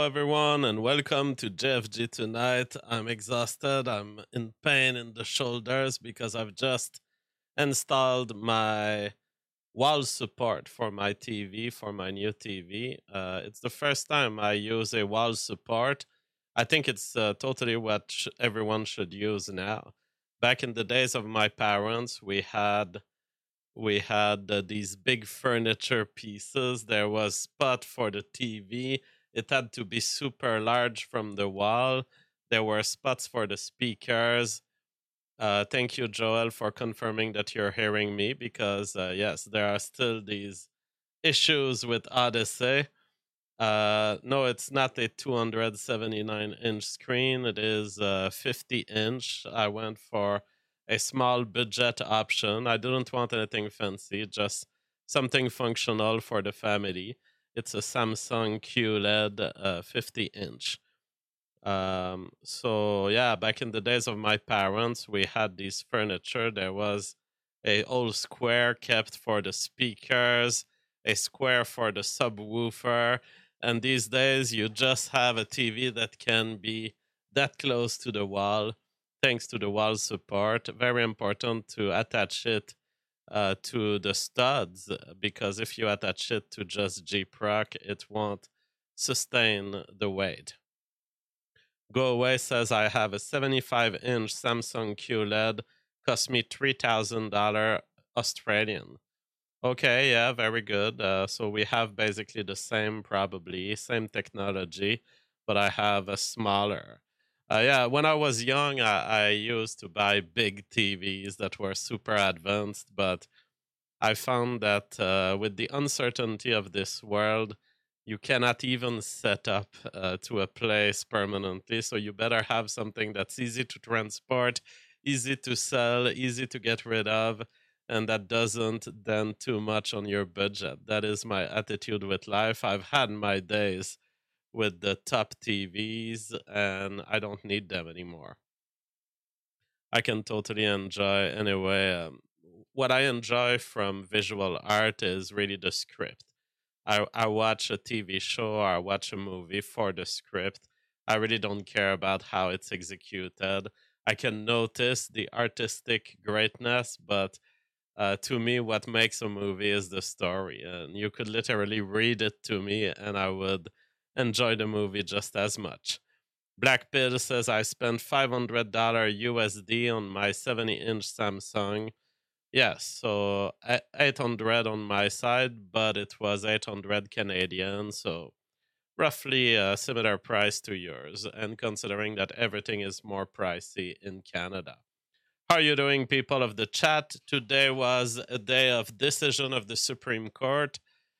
everyone, and welcome to JFG tonight. I'm exhausted. I'm in pain in the shoulders because I've just installed my wall support for my TV, for my new TV. It's the first time I use a wall support. I think it's totally what everyone should use now. Back in the days of my parents, we had these big furniture pieces. There was spot for the TV. It had to be super large from the wall. There were spots for the speakers. Thank you, Joel, for confirming that you're hearing me because, yes, there are still these issues with Odyssey. No, it's not a 279-inch screen. It is 50-inch. I went for a small budget option. I didn't want anything fancy, just something functional for the family. It's a Samsung QLED 50-inch. So yeah, back in the days of my parents, we had this furniture. There was a old square kept for the speakers, a square for the subwoofer, and these days you just have a TV that can be that close to the wall, thanks to the wall support. Very important to attach it to the studs because if you attach it to just G-Proc, it won't sustain the weight. Go Away says I have a 75-inch Samsung QLED, cost me $3,000 Australian. Okay, yeah, very good. So we have basically the same, probably same technology, but I have a smaller. Yeah, when I was young, I used to buy big TVs that were super advanced, but I found that with the uncertainty of this world, you cannot even set up to a place permanently. So you better have something that's easy to transport, easy to sell, easy to get rid of, and that doesn't dent too much on your budget. That is my attitude with life. I've had my days with the top TVs, and I don't need them anymore. I can totally enjoy anyway. What I enjoy from visual art is really the script. I watch a TV show or I watch a movie for the script. I really don't care about how it's executed. I can notice the artistic greatness, but to me, what makes a movie is the story. And you could literally read it to me, and I would enjoy the movie just as much. Black Pill says I spent $500 USD on my 70-inch Samsung. Yes, so 800 on my side, but it was 800 Canadian, so roughly a similar price to yours, and considering that everything is more pricey in Canada. How are you doing, people of the chat? Today was a day of decision of the Supreme Court.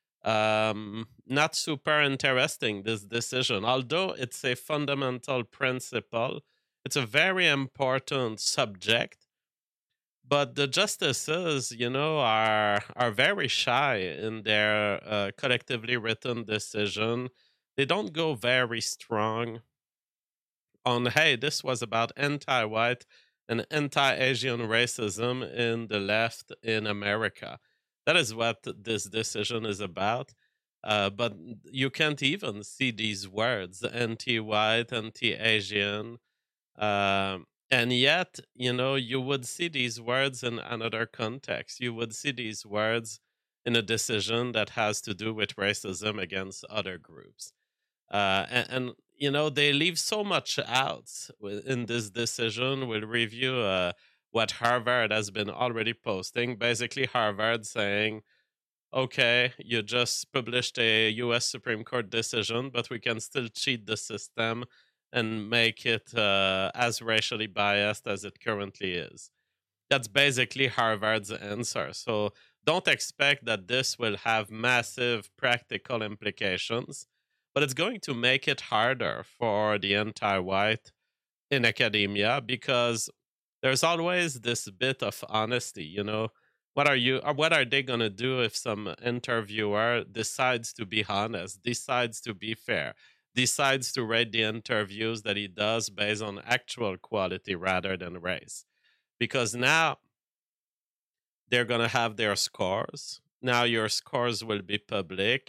Not super interesting, this decision, although it's a fundamental principle. It's a very important subject, but the justices, are very shy in their collectively written decision. They don't go very strong on, hey, this was about anti-white and anti-Asian racism in the left in America. That is what this decision is about. But you can't even see these words, anti-white, anti-Asian. And yet, you would see these words in another context. You would see these words in a decision that has to do with racism against other groups. And they leave so much out in this decision. We'll review what Harvard has been already posting. Basically, Harvard saying, okay, you just published a US Supreme Court decision, but we can still cheat the system and make it as racially biased as it currently is. That's basically Harvard's answer. So don't expect that this will have massive practical implications, but it's going to make it harder for the anti white in academia because there's always this bit of honesty. What are they going to do if some interviewer decides to be honest, decides to be fair, decides to rate the interviews that he does based on actual quality rather than race? Because now they're going to have their scores. Now your scores will be public.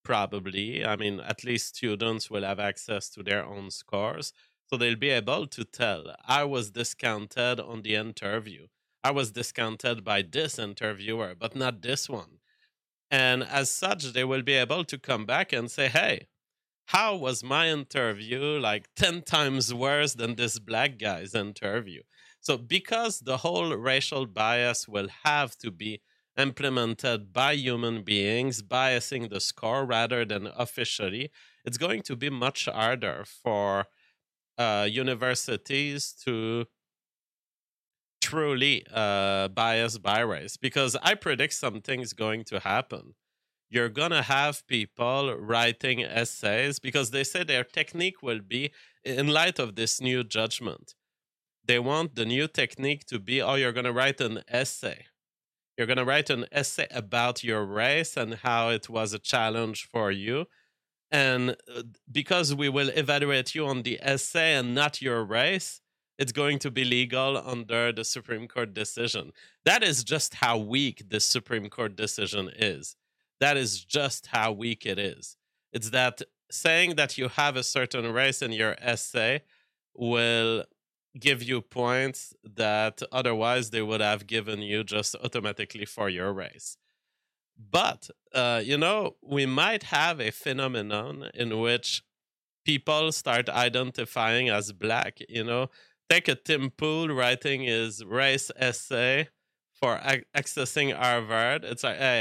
probably. I mean, at least students will have access to their own scores. So they'll be able to tell, I was discounted on the interview. I was discounted by this interviewer, but not this one. And as such, they will be able to come back and say, hey, how was my interview like 10 times worse than this black guy's interview? So, because the whole racial bias will have to be implemented by human beings, biasing the score rather than officially, it's going to be much harder for universities to truly bias by race, because I predict something's going to happen. You're gonna have people writing essays because they say their technique will be, in light of this new judgment, they want the new technique to be, oh, you're gonna write an essay. You're gonna write an essay about your race and how it was a challenge for you. And because we will evaluate you on the essay and not your race, it's going to be legal under the Supreme Court decision. That is just how weak the Supreme Court decision is. That is just how weak it is. It's that saying that you have a certain race in your essay will give you points that otherwise they would have given you just automatically for your race. But, we might have a phenomenon in which people start identifying as black. Take a Tim Pool writing his race essay for accessing Harvard. It's like, hey,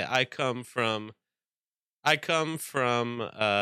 I come from,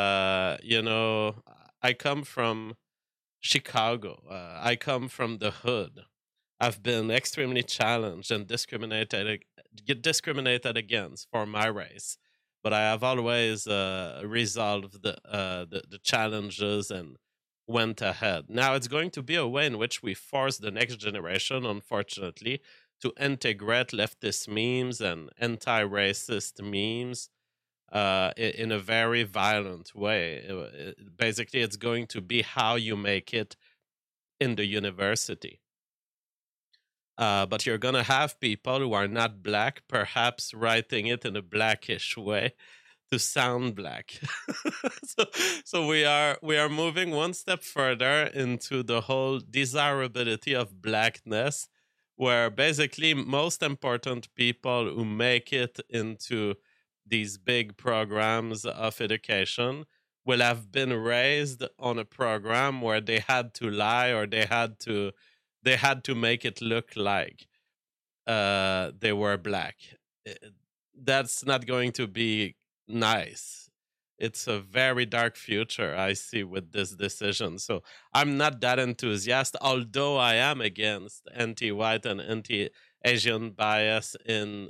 I come from Chicago. I come from the hood. I've been extremely challenged and discriminated against for my race, but I have always resolved the challenges and went ahead. Now it's going to be a way in which we force the next generation, unfortunately, to integrate leftist memes and anti-racist memes in a very violent way. Basically, it's going to be how you make it in the university. But you're going to have people who are not black, perhaps writing it in a blackish way to sound black. so we are moving one step further into the whole desirability of blackness, where basically most important people who make it into these big programs of education will have been raised on a program where they had to lie, or they had to make it look like they were black. That's not going to be nice. It's a very dark future I see with this decision. So I'm not that enthusiastic, although I am against anti-white and anti-Asian bias in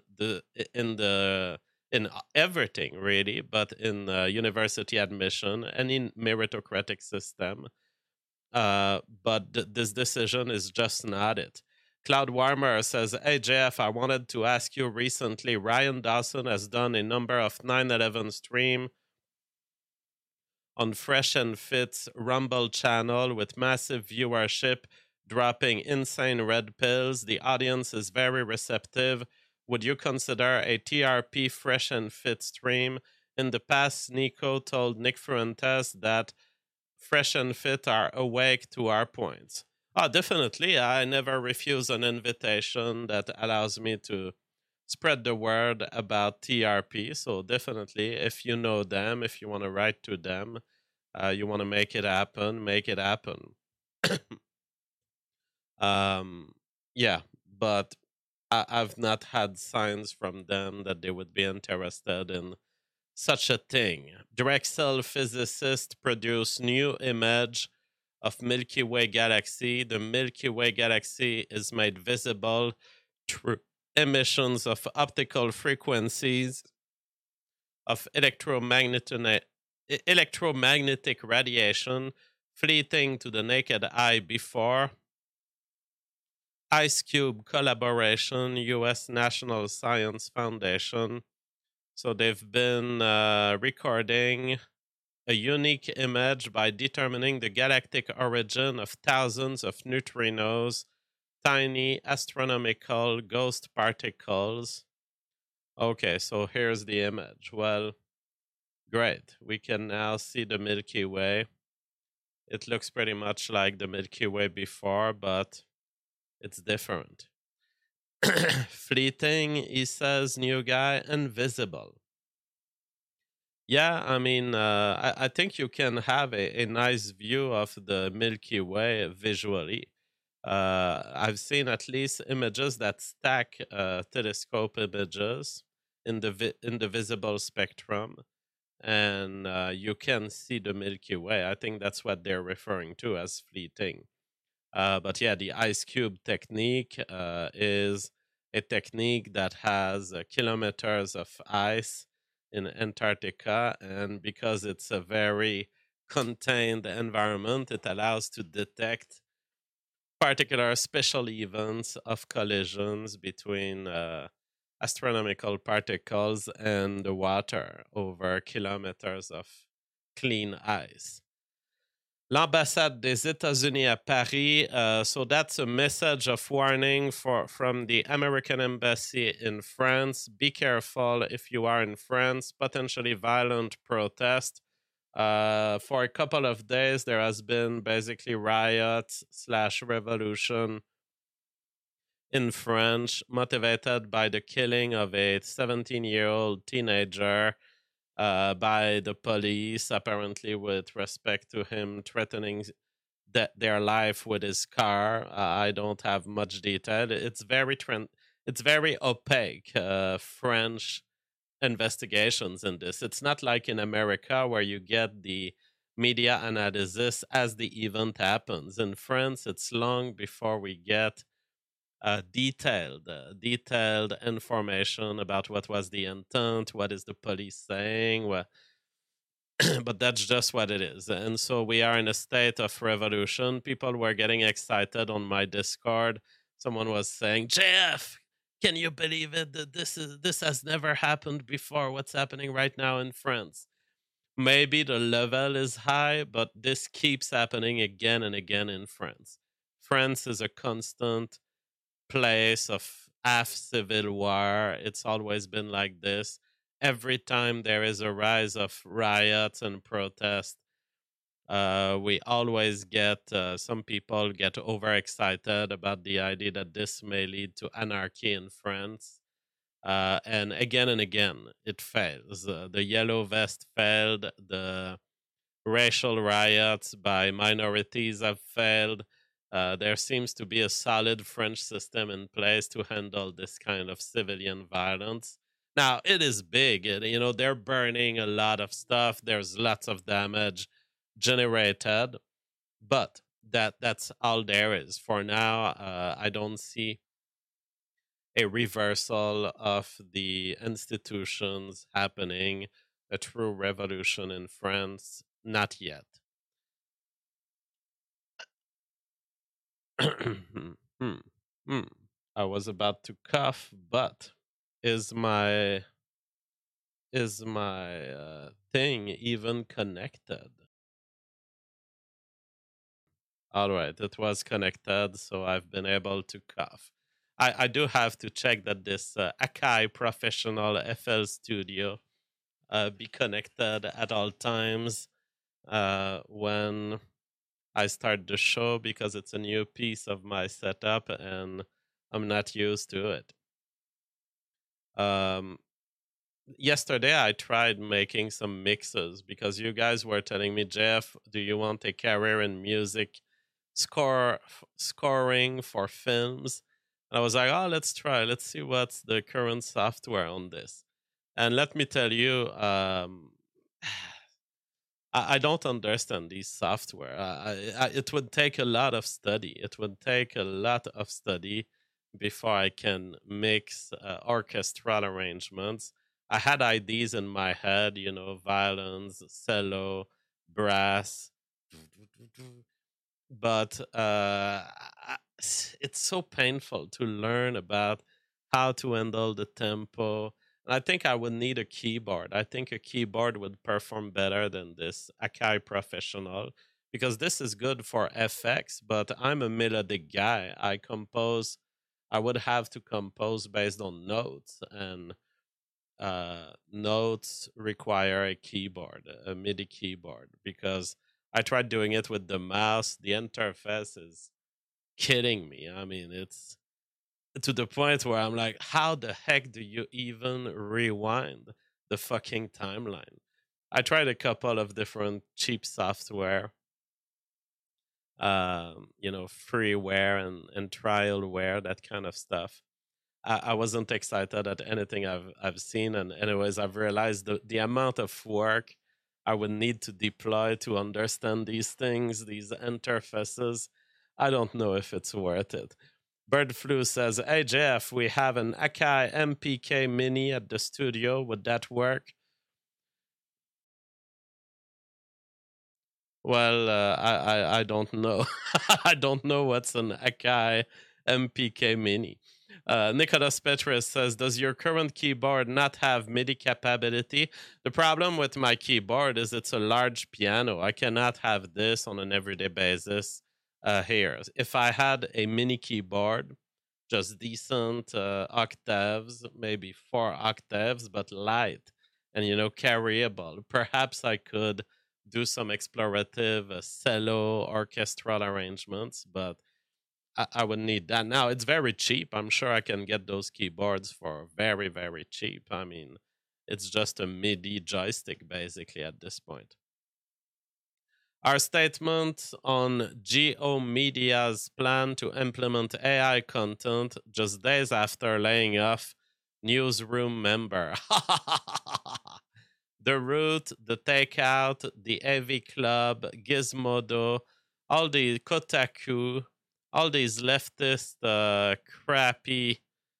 everything really, but in university admission and in meritocratic system. But this decision is just not it. Cloud Warmer says, hey, JF, I wanted to ask you recently, Ryan Dawson has done a number of 9/11 stream on Fresh and Fit's Rumble channel with massive viewership, dropping insane red pills. The audience is very receptive. Would you consider a TRP Fresh and Fit stream? In the past, Nico told Nick Fuentes that Fresh and Fit are awake to our points. Oh, definitely. I never refuse an invitation that allows me to spread the word about TRP. So definitely, if you know them, if you want to write to them, you want to make it happen, make it happen. Yeah, but I've not had signs from them that they would be interested in such a thing. Drexel physicist produced new image of Milky Way galaxy. The Milky Way galaxy is made visible through emissions of optical frequencies of electromagnetic radiation fleeting to the naked eye before Ice Cube collaboration, U.S. National Science Foundation. So they've been recording a unique image by determining the galactic origin of thousands of neutrinos, tiny astronomical ghost particles. Okay, so here's the image. Well, great. We can now see the Milky Way. It looks pretty much like the Milky Way before, but it's different. Fleeting, he says, new guy, invisible. Yeah, I mean, I think you can have a nice view of the Milky Way visually. I've seen at least images that stack telescope images in the in the visible spectrum, and you can see the Milky Way. I think that's what they're referring to as fleeting. But yeah, the ice cube technique is a technique that has kilometers of ice in Antarctica, and because it's a very contained environment, it allows to detect particular special events of collisions between astronomical particles and the water over kilometers of clean ice. L'ambassade des États-Unis à Paris. So that's a message of warning from the American embassy in France. Be careful if you are in France. Potentially violent protest. For a couple of days, there has been basically riots slash revolution in France, motivated by the killing of a 17-year-old teenager by the police, apparently with respect to him threatening their life with his car. I don't have much detail. It's very opaque. French investigations in this. It's not like in America where you get the media analysis as the event happens. In France, it's long before we get detailed information about what was the intent, what is the police saying, but that's just what it is. And so we are in a state of revolution. People were getting excited on my Discord. Someone was saying, "JF, can you believe it? That this has never happened before. What's happening right now in France?" Maybe the level is high, but this keeps happening again and again in France. France is a constant place of half civil war. It's always been like this. Every time there is a rise of riots and protests, we always get some people get overexcited about the idea that this may lead to anarchy in France. And again, it fails. The yellow vest failed. The racial riots by minorities have failed. There seems to be a solid French system in place to handle this kind of civilian violence. Now, it is big. They're burning a lot of stuff. There's lots of damage generated, but that's all there is for now. I don't see a reversal of the institutions happening, a true revolution in France, not yet. Hmm. Hmm. I was about to cough, but is my thing even connected? All right, it was connected, so I've been able to cough. I do have to check that this Akai Professional FL Studio be connected at all times when I start the show, because it's a new piece of my setup and I'm not used to it. Um, Yesterday I tried making some mixes because you guys were telling me, "Jeff, do you want a career in music scoring for films?" And I was like, "Oh, let's try. Let's see what's the current software on this." And let me tell you, I don't understand these software. It would take a lot of study. It would take a lot of study before I can mix orchestral arrangements. I had ideas in my head, violins, cello, brass, but it's so painful to learn about how to handle the tempo. And I think I would need a keyboard. I think a keyboard would perform better than this Akai Professional, because this is good for FX, but I'm a melodic guy. I would have to compose based on notes, and notes require a keyboard, a MIDI keyboard, because I tried doing it with the mouse. The interface is kidding me. I mean, it's to the point where I'm like, how the heck do you even rewind the fucking timeline? I tried a couple of different cheap software, freeware and trialware, that kind of stuff. I wasn't excited at anything I've seen, and anyways, I've realized the amount of work I would need to deploy to understand these things, these interfaces. I don't know if it's worth it. Bird Flu says, "Hey Jeff, we have an Akai MPK Mini at the studio. Would that work?" Well, I don't know. I don't know what's an Akai MPK Mini. Nicholas Petrus says, "Does your current keyboard not have MIDI capability?" The problem with my keyboard is it's a large piano. I cannot have this on an everyday basis here. If I had a mini keyboard, just decent octaves, maybe 4 octaves, but light and carryable, perhaps I could do some explorative cello orchestral arrangements, but I would need that. Now it's very cheap. I'm sure I can get those keyboards for very, very cheap. I mean, it's just a MIDI joystick basically at this point. Our statement on Geo Media's plan to implement AI content just days after laying off newsroom member. The Root, the Takeout, the AV Club, Gizmodo, all the Kotaku, all these leftist, crappy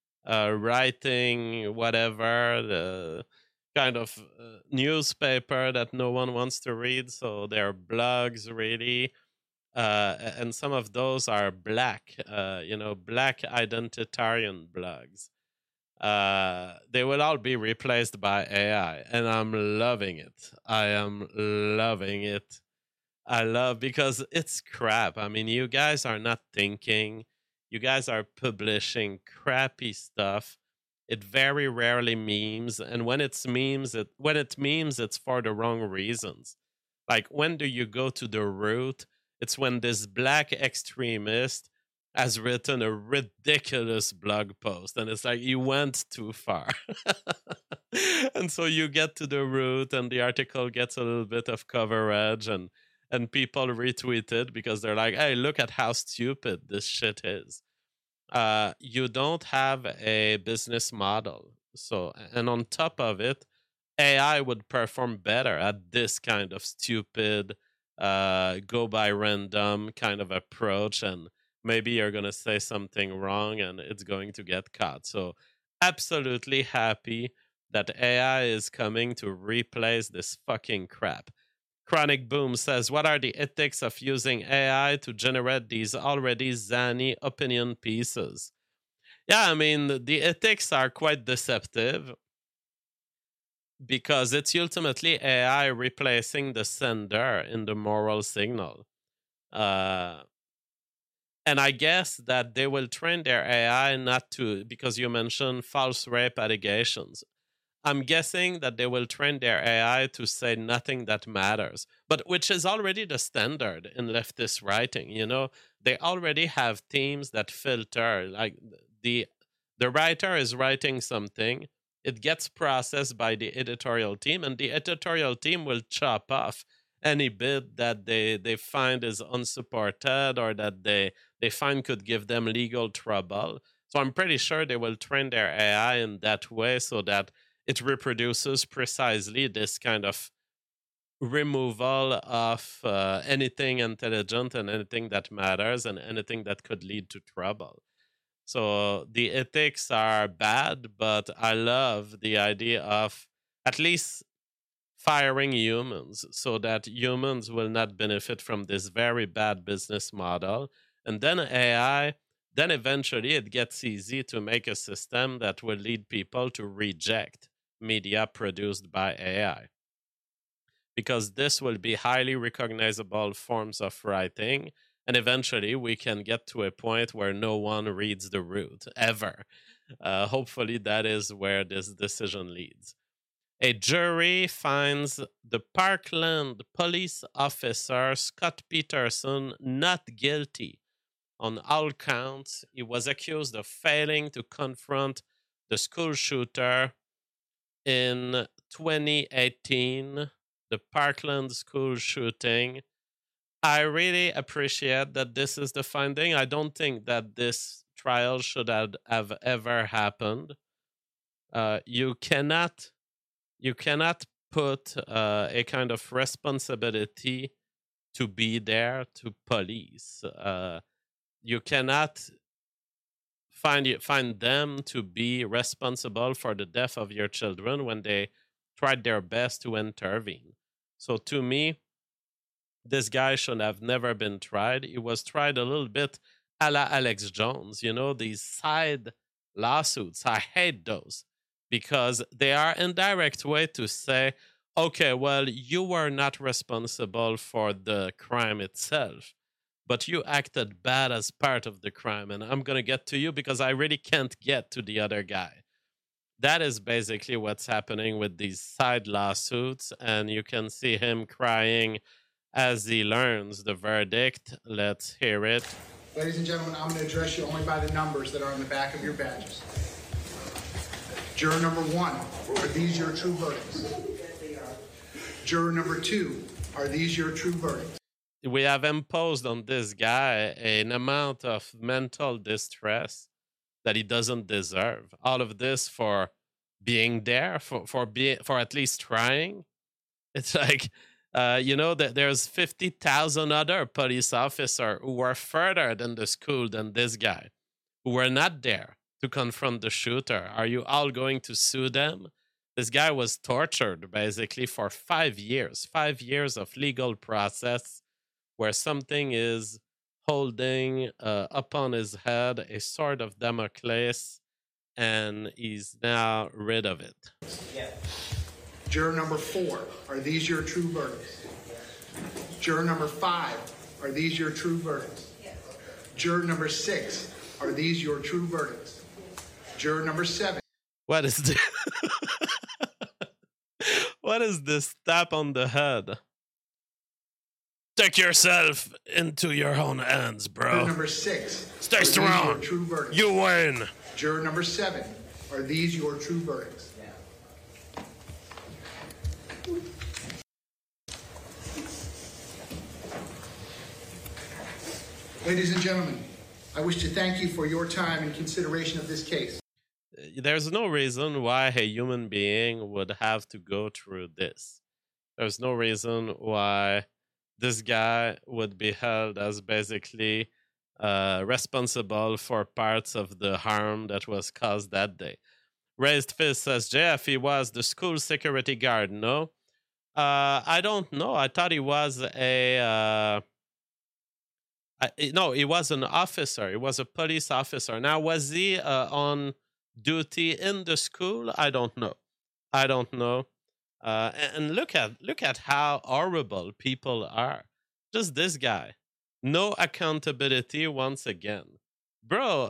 writing, whatever, the kind of newspaper that no one wants to read. So they're blogs, really. And some of those are black, black identitarian blogs. They will all be replaced by AI, and I'm loving it. I am loving it. I love because it's crap. I mean, you guys are not thinking. You guys are publishing crappy stuff. It very rarely memes, and when it memes, it's for the wrong reasons. Like, when do you go to the root? It's when this black extremist has written a ridiculous blog post, and it's like you went too far. And so you get to the root, and the article gets a little bit of coverage, and people retweet it because they're like, "Hey, look at how stupid this shit is." You don't have a business model. So, and on top of it, AI would perform better at this kind of stupid, go by random kind of approach. And maybe you're going to say something wrong and it's going to get caught. So, absolutely happy that AI is coming to replace this fucking crap. Chronic Boom says, "What are the ethics of using AI to generate these already zany opinion pieces?" Yeah, I mean, the ethics are quite deceptive because it's ultimately AI replacing the sender in the moral signal. Uh, and I guess that they will train their AI not to, because you mentioned false rape allegations. I'm guessing that they will train their AI to say nothing that matters, but which is already the standard in leftist writing. They already have teams that filter. Like the the writer is writing something, it gets processed by the editorial team, and the editorial team will chop off any bit that they find is unsupported or that they find could give them legal trouble. So I'm pretty sure they will train their AI in that way so that it reproduces precisely this kind of removal of anything intelligent and anything that matters and anything that could lead to trouble. So the ethics are bad, but I love the idea of at least firing humans so that humans will not benefit from this very bad business model. And then AI, then eventually it gets easy to make a system that will lead people to reject media produced by AI. Because this will be highly recognizable forms of writing. And eventually we can get to a point where no one reads the root ever. Hopefully, that is where this decision leads. A jury finds the Parkland police officer, Scott Peterson, not guilty on all counts. He was accused of failing to confront the school shooter in 2018, the Parkland school shooting. I really appreciate that this is the finding. I don't think that this trial should have ever happened. You cannot put a kind of responsibility to be there to police. You cannot find them to be responsible for the death of your children when they tried their best to intervene. So to me, this guy should have never been tried. He was tried a little bit a la Alex Jones, these side lawsuits. I hate those because they are indirect way to say, okay, well, you were not responsible for the crime itself, but you acted bad as part of the crime, and I'm going to get to you because I really can't get to the other guy. That is basically what's happening with these side lawsuits, and you can see him crying as he learns the verdict. Let's hear it. Ladies and gentlemen, I'm going to address you only by the numbers that are on the back of your badges. Juror number 1, are these your true verdicts? Yes, they are. Juror number 2, are these your true verdicts? We have imposed on this guy an amount of mental distress that he doesn't deserve. All of this for being there, for at least trying. It's like, that there's 50,000 other police officers who were further than the school than this guy, who were not there to confront the shooter. Are you all going to sue them? This guy was tortured basically for 5 years, 5 years of legal process where something is holding upon his head a sword of Damocles, and he's now rid of it. Yeah. Juror number 4, are these your true verdicts? Juror number 5, are these your true verdicts? Yes. Juror number 6, are these your true verdicts? Juror number 7. What is this? What is this tap on the head? Take yourself into your own hands, bro. Juror number 6. Stay strong. True verdicts? You win. Juror number 7. Are these your true verdicts? Ladies and gentlemen, I wish to thank you for your time and consideration of this case. There's no reason why a human being would have to go through this. There's no reason why this guy would be held as basically responsible for parts of the harm that was caused that day. Raised Fist says, JF, he was the school security guard, no? I don't know. I thought he was no, he was an officer. He was a police officer. Now, was he on duty in the school? I don't know. And look at how horrible people are. Just this guy, no accountability once again, bro.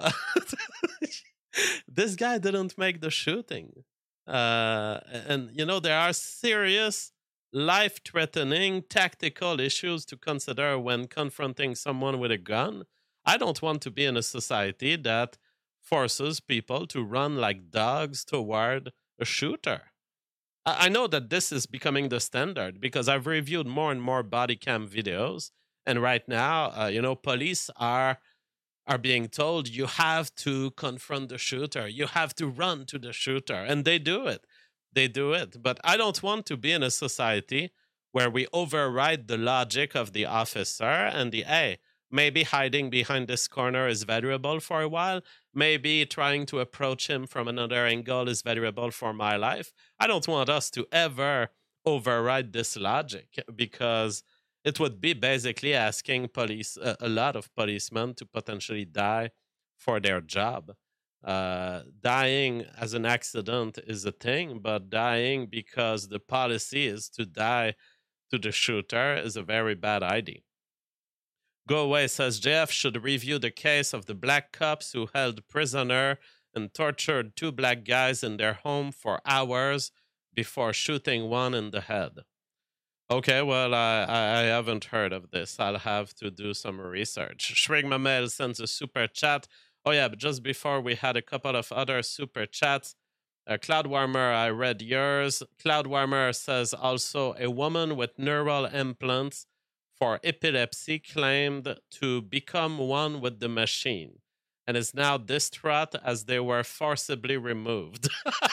This guy didn't make the shooting, and there are serious, life-threatening tactical issues to consider when confronting someone with a gun. I don't want to be in a society that forces people to run like dogs toward a shooter. I know that this is becoming the standard because I've reviewed more and more body cam videos, and right now, police are being told you have to confront the shooter, you have to run to the shooter, and they do it. But I don't want to be in a society where we override the logic of the officer and maybe hiding behind this corner is valuable for a while. Maybe trying to approach him from another angle is valuable for my life. I don't want us to ever override this logic because it would be basically asking a lot of policemen to potentially die for their job. Dying as an accident is a thing, but dying because the policy is to die to the shooter is a very bad idea. Go Away says JF should review the case of the black cops who held prisoner and tortured two black guys in their home for hours before shooting one in the head. Okay, well, I haven't heard of this. I'll have to do some research. Shrig Mamel sends a super chat. Oh, yeah, but just before we had a couple of other super chats. Cloud Warmer, I read yours. Cloud Warmer says also a woman with neural implants for epilepsy claimed to become one with the machine and is now distraught as they were forcibly removed.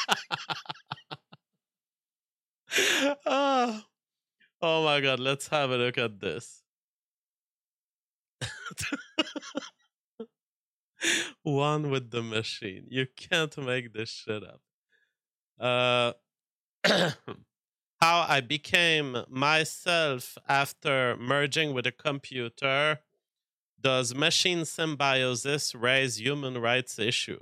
Ah. Oh my god, let's have a look at this. One with the machine. You can't make this shit up. How I became myself after merging with a computer. Does machine symbiosis raise human rights issue?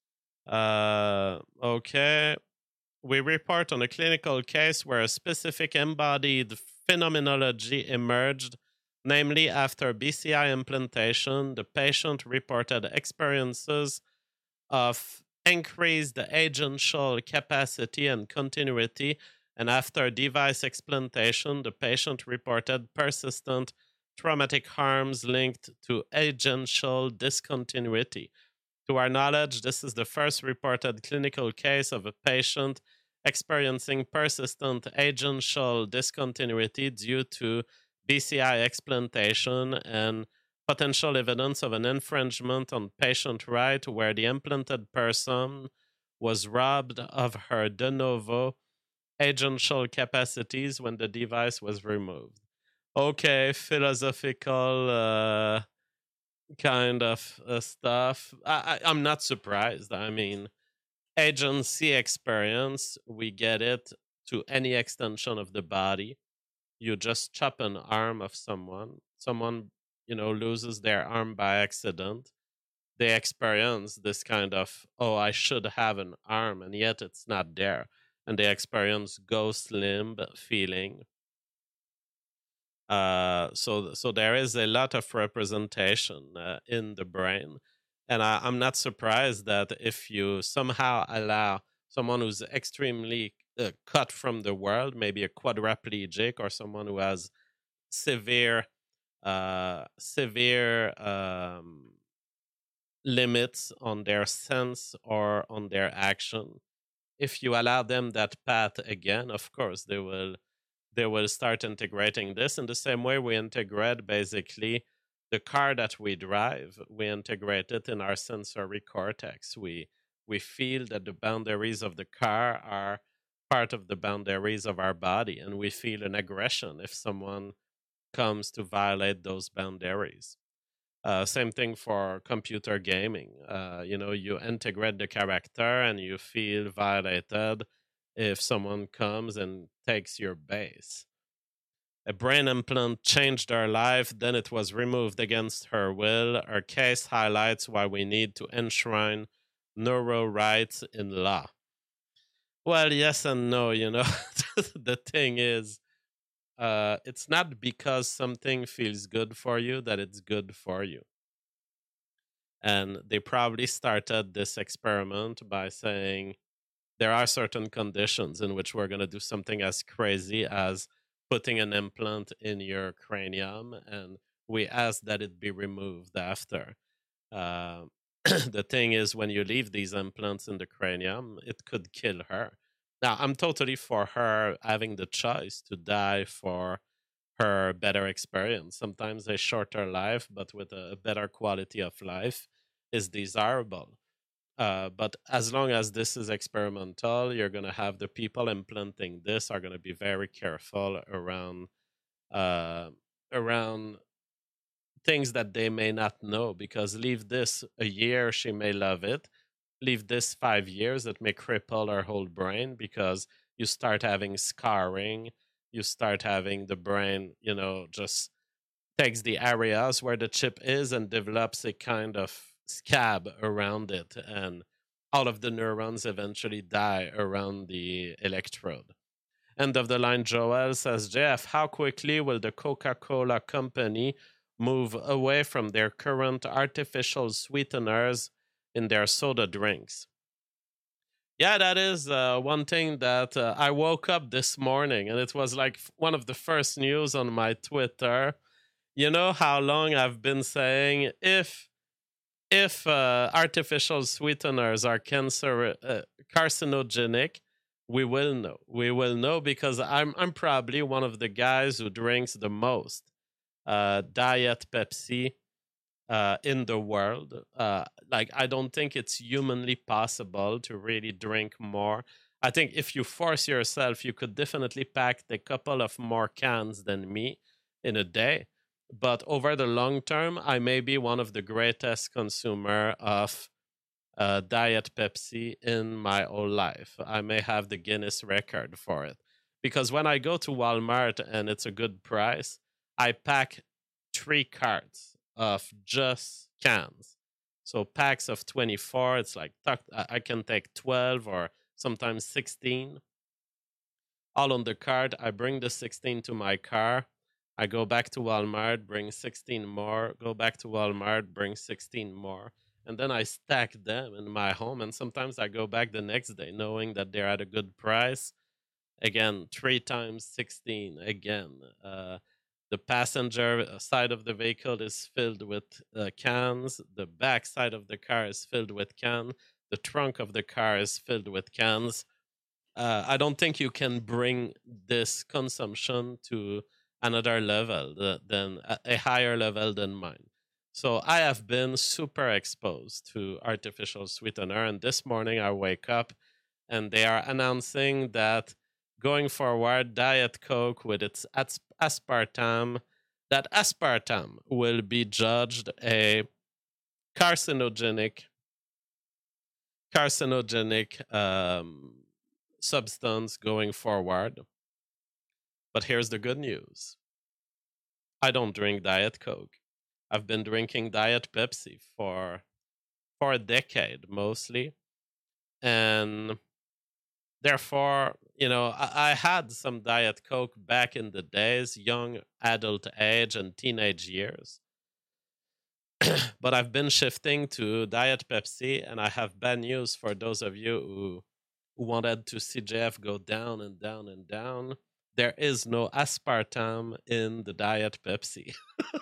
Okay. We report on a clinical case where a specific embodied phenomenology emerged, namely after BCI implantation, the patient reported experiences of increased agential capacity and continuity, and after device explantation, the patient reported persistent traumatic harms linked to agential discontinuity. To our knowledge, this is the first reported clinical case of a patient experiencing persistent agential discontinuity due to BCI explantation and potential evidence of an infringement on patient right where the implanted person was robbed of her de novo agential capacities when the device was removed. Okay, philosophical kind of stuff. I'm not surprised. I mean, agency experience, we get it to any extension of the body. You just chop an arm of someone. Someone, loses their arm by accident. They experience this kind of, oh, I should have an arm, and yet it's not there. And they experience ghost limb feeling. So there is a lot of representation in the brain, and I'm not surprised that if you somehow allow someone who's extremely cut from the world, maybe a quadriplegic or someone who has severe limits on their sense or on their action, if you allow them that path again, of course they will start integrating this in the same way we integrate basically the car that we drive. We integrate it in our sensory cortex. We feel that the boundaries of the car are part of the boundaries of our body, and we feel an aggression if someone comes to violate those boundaries. Same thing for computer gaming. You integrate the character and you feel violated if someone comes and takes your base. A brain implant changed her life, then it was removed against her will. Her case highlights why we need to enshrine neural rights in law. Well, yes and no, The thing is, it's not because something feels good for you that it's good for you. And they probably started this experiment by saying there are certain conditions in which we're going to do something as crazy as putting an implant in your cranium, and we ask that it be removed after. Uh, the thing is, when you leave these implants in the cranium, it could kill her. Now, I'm totally for her having the choice to die for her better experience. Sometimes a shorter life, but with a better quality of life, is desirable. But as long as this is experimental, you're going to have the people implanting this are going to be very careful around things that they may not know, because leave this a year, she may love it. Leave this 5 years, it may cripple her whole brain, because you start having scarring. You start having the brain, just takes the areas where the chip is and develops a kind of scab around it, and all of the neurons eventually die around the electrode. End of the line. Joel says, Jeff, how quickly will the Coca-Cola company move away from their current artificial sweeteners in their soda drinks? Yeah, that is one thing that I woke up this morning and it was like one of the first news on my Twitter. You know how long I've been saying if artificial sweeteners are carcinogenic, we will know. We will know because I'm probably one of the guys who drinks the most diet Pepsi in the world. Like, I don't think it's humanly possible to really drink more. I think if you force yourself, you could definitely pack a couple of more cans than me in a day. But over the long term, I may be one of the greatest consumer of Diet Pepsi in my whole life. I may have the Guinness record for it. Because when I go to Walmart and it's a good price, I pack 3 carts of just cans. So packs of 24, it's like I can take 12 or sometimes 16. All on the cart. I bring the 16 to my car. I go back to Walmart, bring 16 more, go back to Walmart, bring 16 more. And then I stack them in my home. And sometimes I go back the next day knowing that they're at a good price. Again, 3 times 16. Again, the passenger side of the vehicle is filled with cans. The back side of the car is filled with cans. The trunk of the car is filled with cans. I don't think you can bring this consumption to another level than a higher level than mine. So I have been super exposed to artificial sweetener, and this morning I wake up and they are announcing that going forward, Diet Coke with its aspartame, that aspartame will be judged a carcinogenic substance going forward. But here's the good news. I don't drink Diet Coke. I've been drinking Diet Pepsi for a decade mostly. And therefore, I had some Diet Coke back in the days, young adult age and teenage years. But I've been shifting to Diet Pepsi, and I have bad news for those of you who wanted to see JF go down and down and down. There is no aspartame in the Diet Pepsi.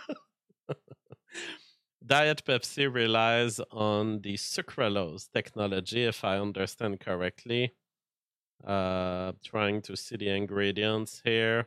Diet Pepsi relies on the sucralose technology, if I understand correctly. Trying to see the ingredients here.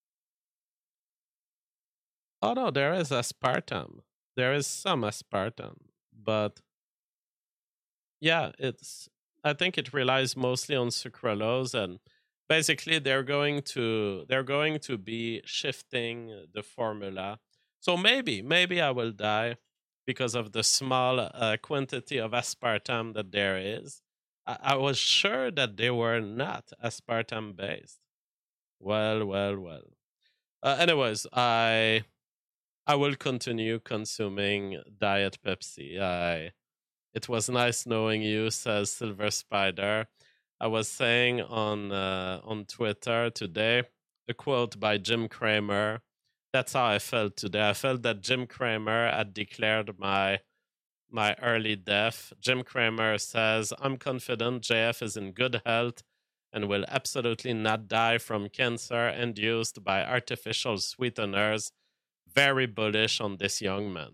Oh no, there is aspartame. There is some aspartame, but yeah, I think it relies mostly on sucralose, and basically they're going to be shifting the formula. So maybe I will die because of the small quantity of aspartame that there is. I was sure that they were not aspartame based. Well. Anyways, I will continue consuming Diet Pepsi. It was nice knowing you, says Silver Spider. I was saying on Twitter today a quote by Jim Cramer. That's how I felt today. I felt that Jim Cramer had declared my early death. Jim Cramer says, "I'm confident JF is in good health and will absolutely not die from cancer induced by artificial sweeteners. Very bullish on this young man."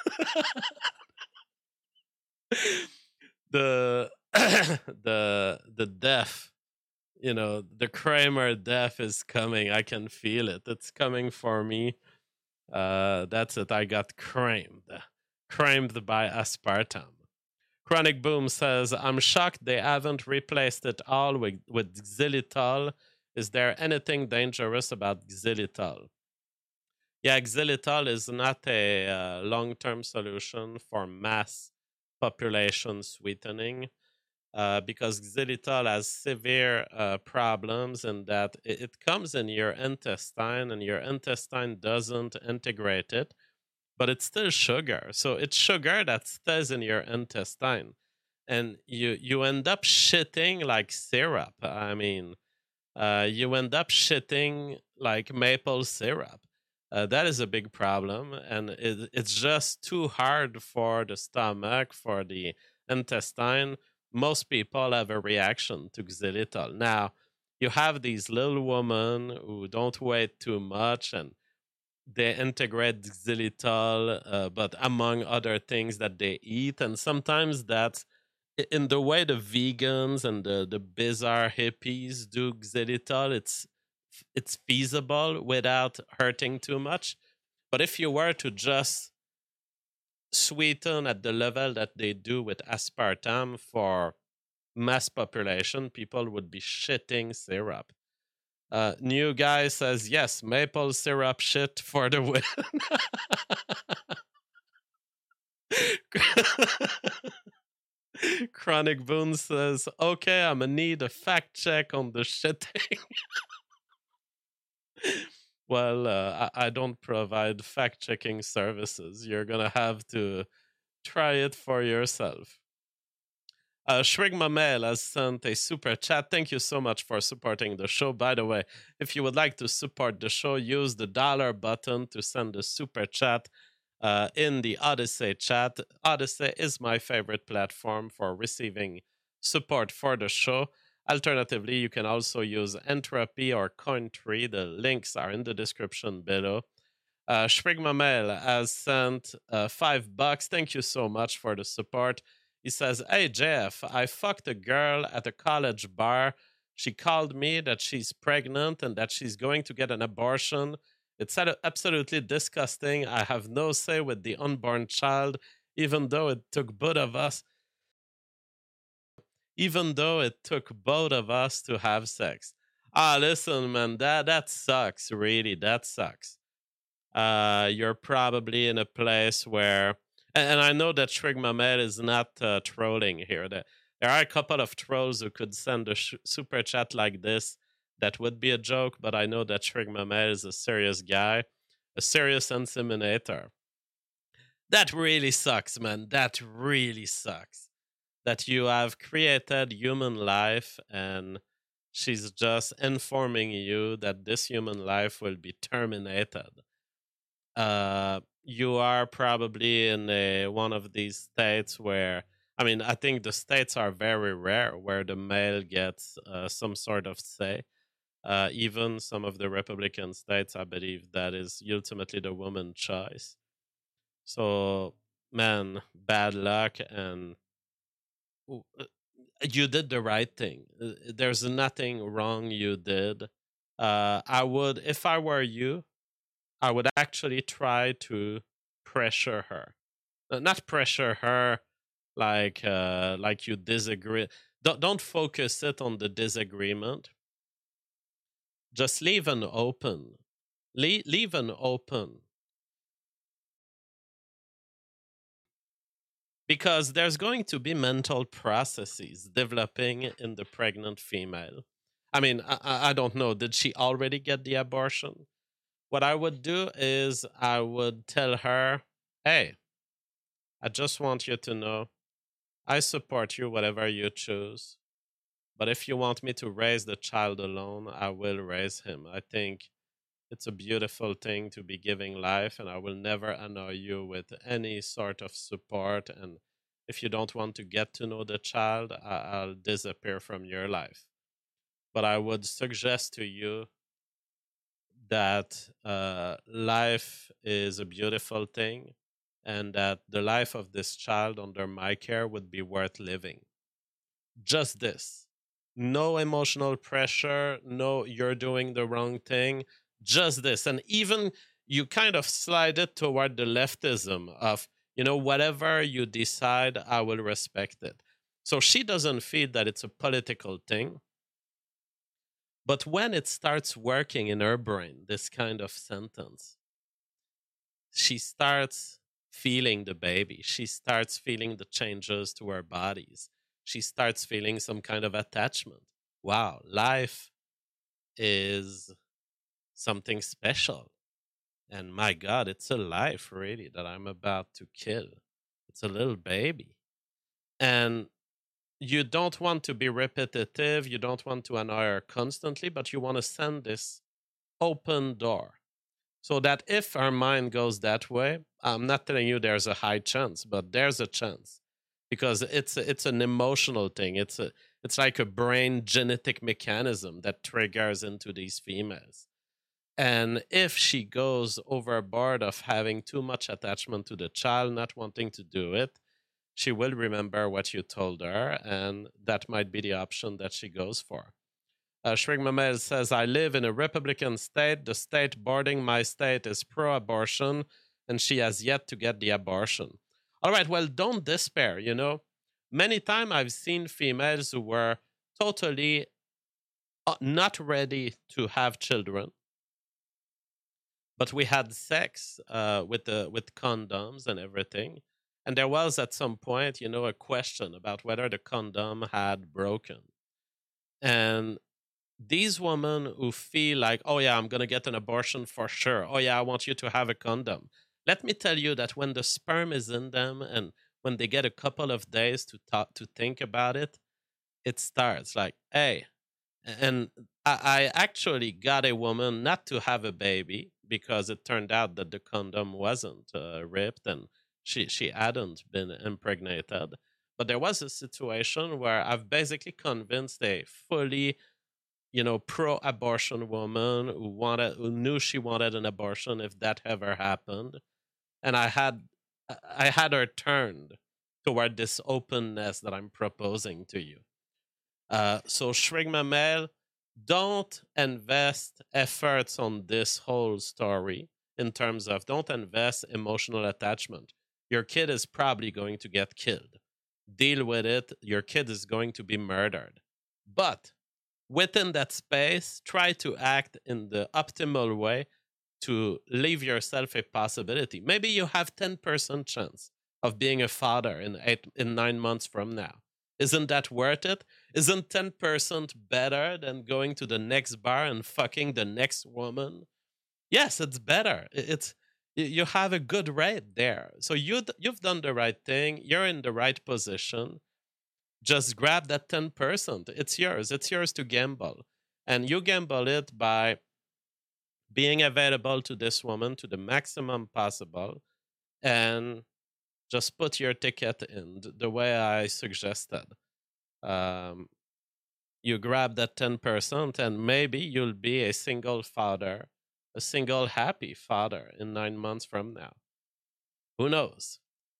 the the death, the Kramer death is coming. I can feel it. It's coming for me. That's it. I got creamed by aspartame. Chronic Boom says, "I'm shocked they haven't replaced it all with xylitol. Is there anything dangerous about xylitol?" Yeah, xylitol is not a long-term solution for mass population sweetening because xylitol has severe problems in that it comes in your intestine and your intestine doesn't integrate it, but it's still sugar. So it's sugar that stays in your intestine, and you end up shitting like syrup. I mean, you end up shitting like maple syrup. That is a big problem, and it's just too hard for the stomach, for the intestine. most people have a reaction to xylitol. Now, you have these little women who don't weigh too much and they integrate xylitol, but among other things that they eat. And sometimes that's in the way the vegans and the bizarre hippies do xylitol, it's feasible without hurting too much. But if you were to just sweeten at the level that they do with aspartame for mass population, people would be shitting syrup. New guy says yes, maple syrup shit for the win. Chronic Boone says, okay, I'm gonna need a fact check on the shitting. Well, I don't provide fact checking services. You're gonna have to try it for yourself. Shrigma Mail has sent a super chat. Thank you so much for supporting the show. By the way, if you would like to support the show, use the dollar button to send a super chat in the Odyssey chat. Odyssey is my favorite platform for receiving support for the show. Alternatively, you can also use Entropy or Cointree. The links are in the description below. Shrigma Mail has sent $5. Thank you so much for the support. He says, hey, Jeff, I fucked a girl at a college bar. She called me that she's pregnant and that she's going to get an abortion. It's absolutely disgusting. I have no say with the unborn child, even though it took both of us. Even though it took both of us to have sex. Listen, man, that sucks. Really, that sucks. You're probably in a place where, and I know that Shrig Mamed is not trolling here. There are a couple of trolls who could send a super chat like this that would be a joke, but I know that Shrig Mamed is a serious guy, a serious inseminator. That really sucks, man. That really sucks. That you have created human life and she's just informing you that this human life will be terminated. You are probably in one of these states where, I mean, I think the states are very rare where the male gets some sort of say. Even some of the Republican states, I believe that is ultimately the woman's choice. So, man, bad luck, and you did the right thing. There's nothing wrong you did. I would, if I were you, I would actually try to pressure her. Not pressure her like you disagree. Don't focus it on the disagreement. Just leave an open. Leave an open. Because there's going to be mental processes developing in the pregnant female. I mean, I don't know. Did she already get the abortion? What I would do is I would tell her, hey, I just want you to know I support you, whatever you choose. But if you want me to raise the child alone, I will raise him. I think it's a beautiful thing to be giving life, and I will never annoy you with any sort of support. And if you don't want to get to know the child, I'll disappear from your life. But I would suggest to you that life is a beautiful thing and that the life of this child under my care would be worth living. Just this. No emotional pressure. No, you're doing the wrong thing. Just this. And even you kind of slide it toward the leftism of, whatever you decide, I will respect it. So she doesn't feel that it's a political thing. But when it starts working in her brain, this kind of sentence, she starts feeling the baby. She starts feeling the changes to her bodies. She starts feeling some kind of attachment. Wow, life is something special. And my God, it's a life really that I'm about to kill. It's a little baby. And you don't want to be repetitive. You don't want to annoy her constantly, but you want to send this open door so that if her mind goes that way, I'm not telling you there's a high chance, but there's a chance because it's an emotional thing. It's like a brain genetic mechanism that triggers into these females. And if she goes overboard of having too much attachment to the child, not wanting to do it, she will remember what you told her, and that might be the option that she goes for. Shrig Mamel says, I live in a Republican state. The state boarding my state is pro abortion, and she has yet to get the abortion. All right, well, don't despair. Many times I've seen females who were totally not ready to have children, but we had sex with condoms and everything. And there was at some point, a question about whether the condom had broken. And these women who feel like, oh yeah, I'm going to get an abortion for sure. Oh yeah, I want you to have a condom. Let me tell you that when the sperm is in them and when they get a couple of days to think about it, it starts like, hey. And I actually got a woman not to have a baby because it turned out that the condom wasn't ripped and she hadn't been impregnated. But there was a situation where I've basically convinced a fully pro-abortion woman who knew she wanted an abortion if that ever happened, and I had her turned toward this openness that I'm proposing to you. So Shrig Mamel, don't invest efforts on this whole story in terms of don't invest emotional attachment. Your kid is probably going to get killed. Deal with it. Your kid is going to be murdered. But within that space, try to act in the optimal way to leave yourself a possibility. Maybe you have 10% chance of being a father in 9 months from now. Isn't that worth it? Isn't 10% better than going to the next bar and fucking the next woman? Yes, it's better. You have a good rate there. So you've done the right thing. You're in the right position. Just grab that 10%. It's yours. It's yours to gamble. And you gamble it by being available to this woman to the maximum possible and just put your ticket in the way I suggested. You grab that 10% and maybe you'll be a single father, a single happy father in 9 months from now. Who knows?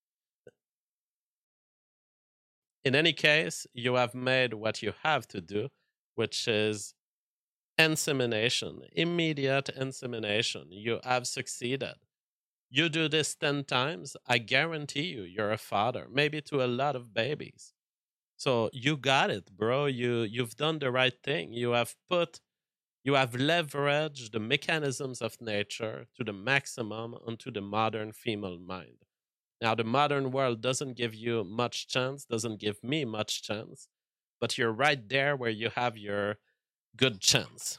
In any case, you have made what you have to do, which is insemination, immediate insemination. You have succeeded. You do this 10 times, I guarantee you're a father, maybe to a lot of babies. So you got it, bro. You've done the right thing. You have leveraged the mechanisms of nature to the maximum onto the modern female mind. Now, the modern world doesn't give you much chance, doesn't give me much chance, but you're right there where you have your good chance.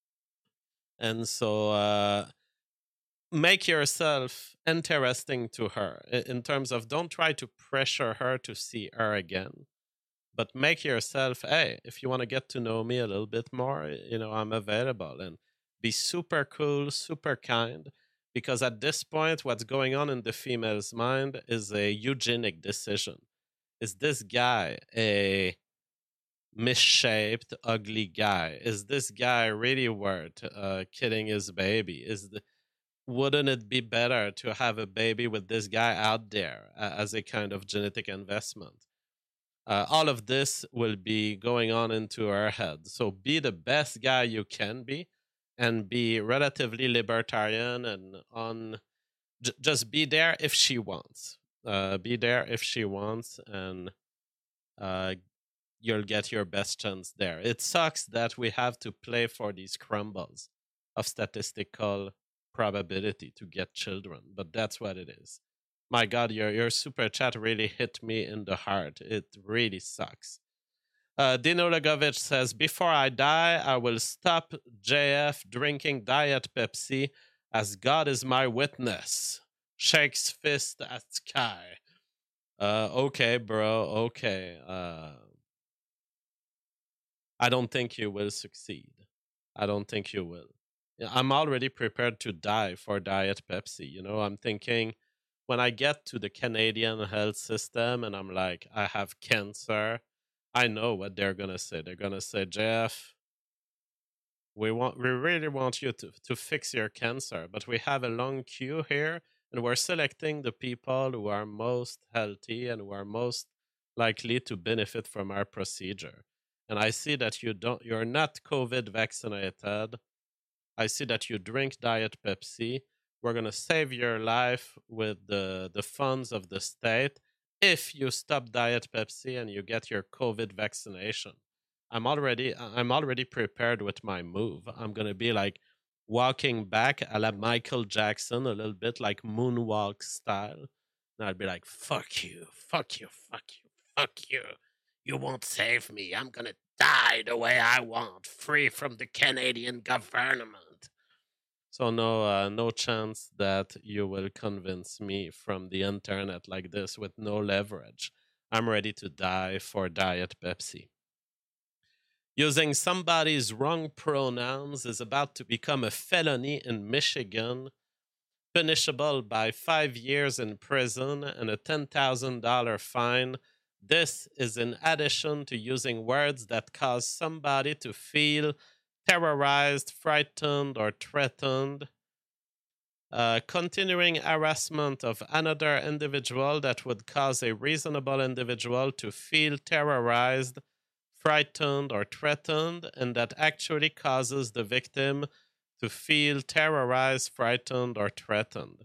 And so make yourself interesting to her in terms of don't try to pressure her to see her again, but make yourself, hey, if you want to get to know me a little bit more, I'm available, and be super cool, super kind, because at this point, what's going on in the female's mind is a eugenic decision. Is this guy a misshaped, ugly guy? Is this guy really worth killing his baby? Wouldn't it be better to have a baby with this guy out there as a kind of genetic investment? All of this will be going on into her head. So be the best guy you can be and be relatively libertarian and just be there if she wants. Be there if she wants, and you'll get your best chance there. It sucks that we have to play for these crumbles of statistical probability to get children, but that's what it is. My God, your super chat really hit me in the heart. It really sucks. Dino Legovich says, before I die, I will stop JF drinking Diet Pepsi as God is my witness. Shakes fist at sky. Okay, bro. Okay. I don't think you will succeed. I don't think you will. I'm already prepared to die for Diet Pepsi. I'm thinking, when I get to the Canadian health system and I'm like, I have cancer, I know what they're gonna say. They're gonna say, Jeff, we really want you to fix your cancer, but we have a long queue here, and we're selecting the people who are most healthy and who are most likely to benefit from our procedure. And I see that you're not COVID vaccinated. I see that you drink Diet Pepsi. We're gonna save your life with the funds of the state if you stop Diet Pepsi and you get your COVID vaccination. I'm already prepared with my move. I'm gonna be like walking back a la Michael Jackson, a little bit like moonwalk style. And I'd be like, fuck you, fuck you, fuck you, fuck you. You won't save me. I'm gonna die the way I want, free from the Canadian government. So no chance that you will convince me from the internet like this with no leverage. I'm ready to die for Diet Pepsi. Using somebody's wrong pronouns is about to become a felony in Michigan, punishable by 5 years in prison and a $10,000 fine. This is in addition to using words that cause somebody to feel terrorized, frightened, or threatened. Continuing harassment of another individual that would cause a reasonable individual to feel terrorized, frightened, or threatened, and that actually causes the victim to feel terrorized, frightened, or threatened.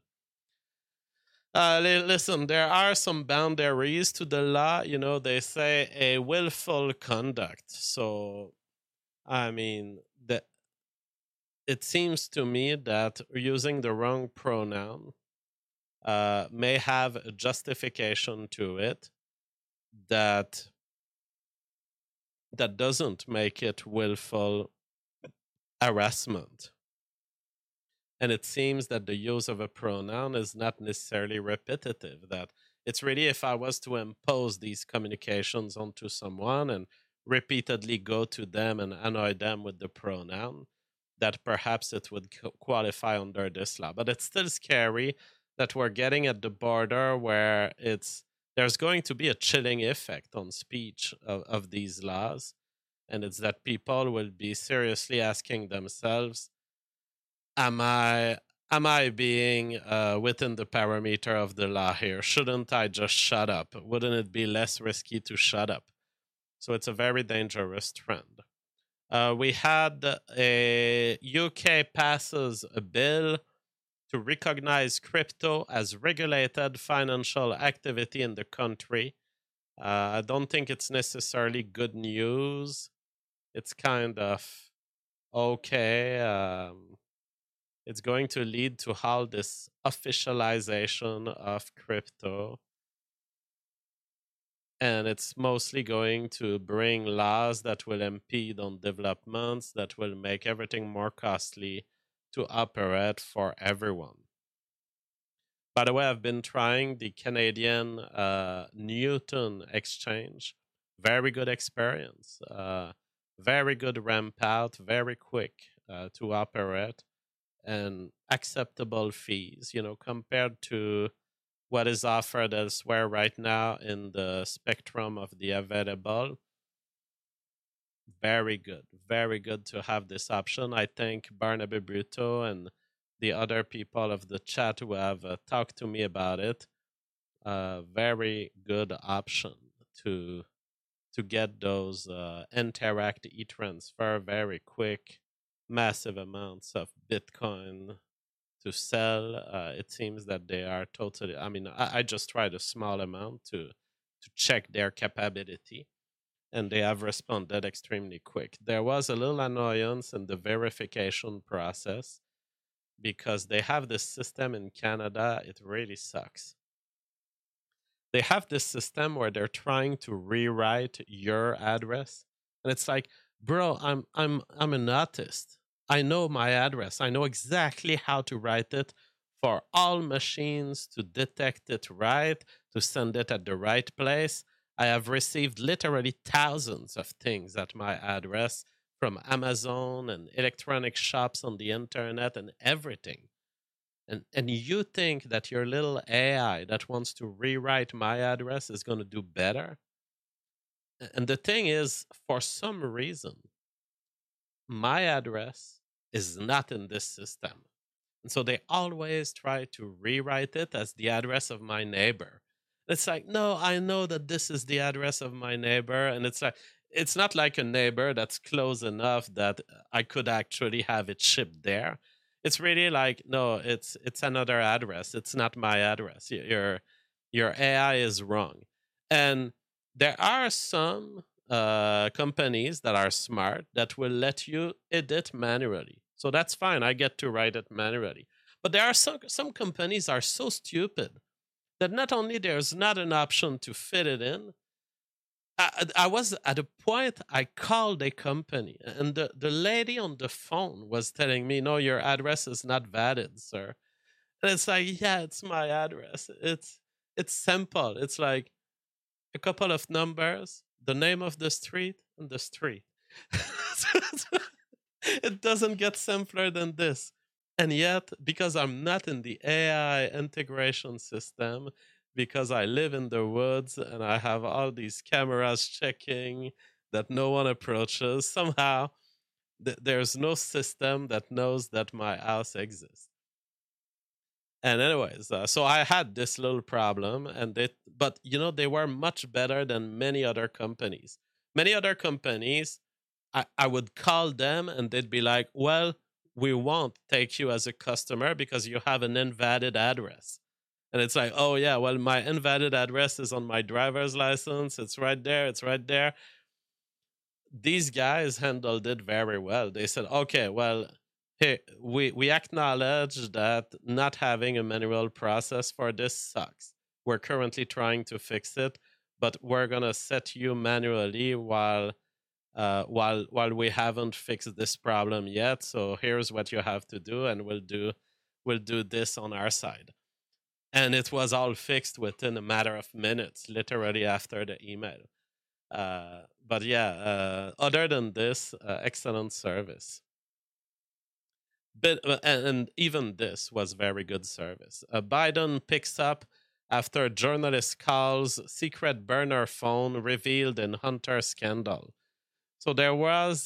Listen, there are some boundaries to the law. You know, they say a willful conduct. So, I mean, it seems to me that using the wrong pronoun may have a justification to it that doesn't make it willful harassment. And it seems that the use of a pronoun is not necessarily repetitive, that it's really if I was to impose these communications onto someone and repeatedly go to them and annoy them with the pronoun, that perhaps it would qualify under this law. But it's still scary that we're getting at the border where there's going to be a chilling effect on speech of these laws. And it's that people will be seriously asking themselves, am I being within the parameter of the law here? Shouldn't I just shut up? Wouldn't it be less risky to shut up? So it's a very dangerous trend. We had a UK passes a bill to recognize crypto as regulated financial activity in the country. I don't think it's necessarily good news. It's kind of okay. It's going to lead to how this officialization of crypto. And it's mostly going to bring laws that will impede on developments, that will make everything more costly to operate for everyone. By the way, I've been trying the Canadian Newton exchange. Very good experience. Very good ramp out, very quick to operate, and acceptable fees, compared to what is offered elsewhere right now in the spectrum of the available. Very good to have this option. I think Barnaby Bruto and the other people of the chat who have talked to me about it, very good option to get those Interact e-transfer very quick, massive amounts of Bitcoin to sell. It seems that they are totally, I mean, I just tried a small amount to check their capability, and they have responded extremely quick. There was a little annoyance in the verification process because they have this system in Canada. It really sucks. They have this system where they're trying to rewrite your address, and it's like, bro, I'm an artist. I know my address. I know exactly how to write it for all machines to detect it right, to send it at the right place. I have received literally thousands of things at my address from Amazon and electronic shops on the internet and everything. And you think that your little AI that wants to rewrite my address is going to do better? And the thing is, for some reason, my address is not in this system. And so they always try to rewrite it as the address of my neighbor. It's like, no, I know that this is the address of my neighbor. And it's like, it's not like a neighbor that's close enough that I could actually have it shipped there. It's really like, no, it's another address. It's not my address. Your AI is wrong. And there are some companies that are smart that will let you edit manually. So that's fine. I get to write it manually. But there are some companies are so stupid that not only there's not an option to fit it in, I was at a point I called a company and the lady on the phone was telling me, no, your address is not valid, sir. And it's like, yeah, it's my address. It's simple. It's like a couple of numbers, the name of the street, and the street. It doesn't get simpler than this. And yet, because I'm not in the AI integration system, because I live in the woods and I have all these cameras checking that no one approaches, somehow there's no system that knows that my house exists. And anyways, so I had this little problem, but they were much better than many other companies. Many other companies, I would call them and they'd be like, well, we won't take you as a customer because you have an invalid address. And it's like, oh yeah, well, my invalid address is on my driver's license. It's right there. It's right there. These guys handled it very well. They said, okay, well, hey, we acknowledge that not having a manual process for this sucks. We're currently trying to fix it, but we're gonna set you manually while we haven't fixed this problem yet. So here's what you have to do, and we'll do this on our side. And it was all fixed within a matter of minutes, literally after the email. But yeah, other than this, excellent service. But and even this was very good service. Biden picks up after journalist calls secret burner phone revealed in Hunter scandal. So there was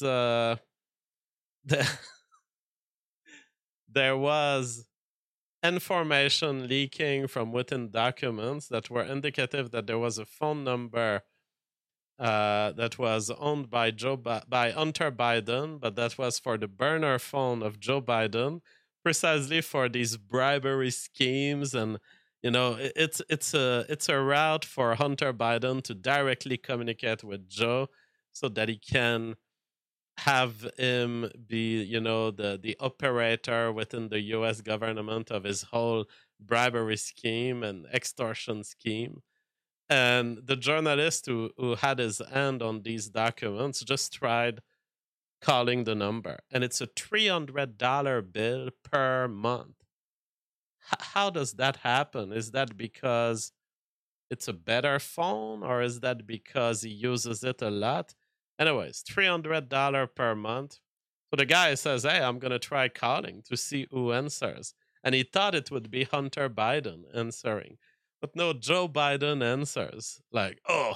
there was information leaking from within documents that were indicative that there was a phone number that was owned by by Hunter Biden, but that was for the burner phone of Joe Biden, precisely for these bribery schemes. And it's a route for Hunter Biden to directly communicate with Joe, so that he can have him be the operator within the U.S. government of his whole bribery scheme and extortion scheme. And the journalist who had his hand on these documents just tried calling the number, and it's a $300 bill per month. How does that happen? Is that because it's a better phone, or is that because he uses it a lot? Anyways, $300 per month. So the guy says, hey, I'm going to try calling to see who answers. And he thought it would be Hunter Biden answering. But no, Joe Biden answers like, oh,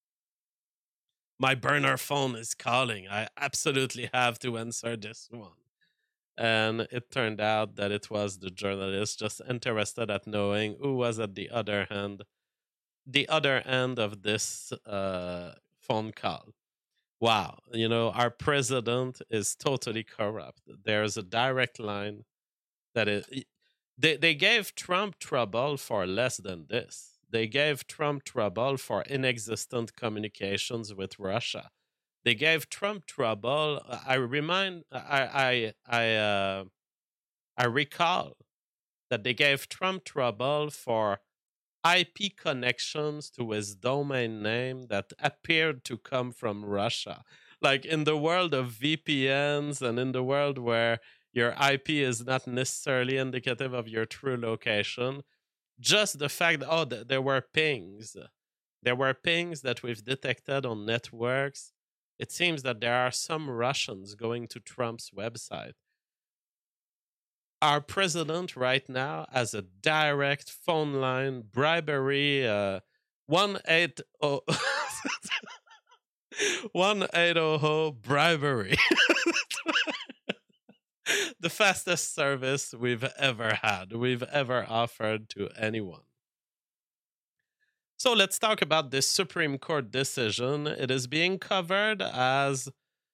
my burner phone is calling. I absolutely have to answer this one. And it turned out that it was the journalist just interested at knowing who was at the other end of this phone call. Wow, our president is totally corrupt. There's a direct line that they gave Trump trouble for less than this. They gave Trump trouble for inexistent communications with Russia. They gave Trump trouble. I recall that they gave Trump trouble for IP connections to his domain name that appeared to come from Russia. Like in the world of VPNs and in the world where your IP is not necessarily indicative of your true location, just the fact that, there were pings. There were pings that we've detected on networks. It seems that there are some Russians going to Trump's website. Our president right now has a direct phone line bribery 180 1800 bribery. The fastest service we've ever offered to anyone. So let's talk about this Supreme Court decision. It is being covered as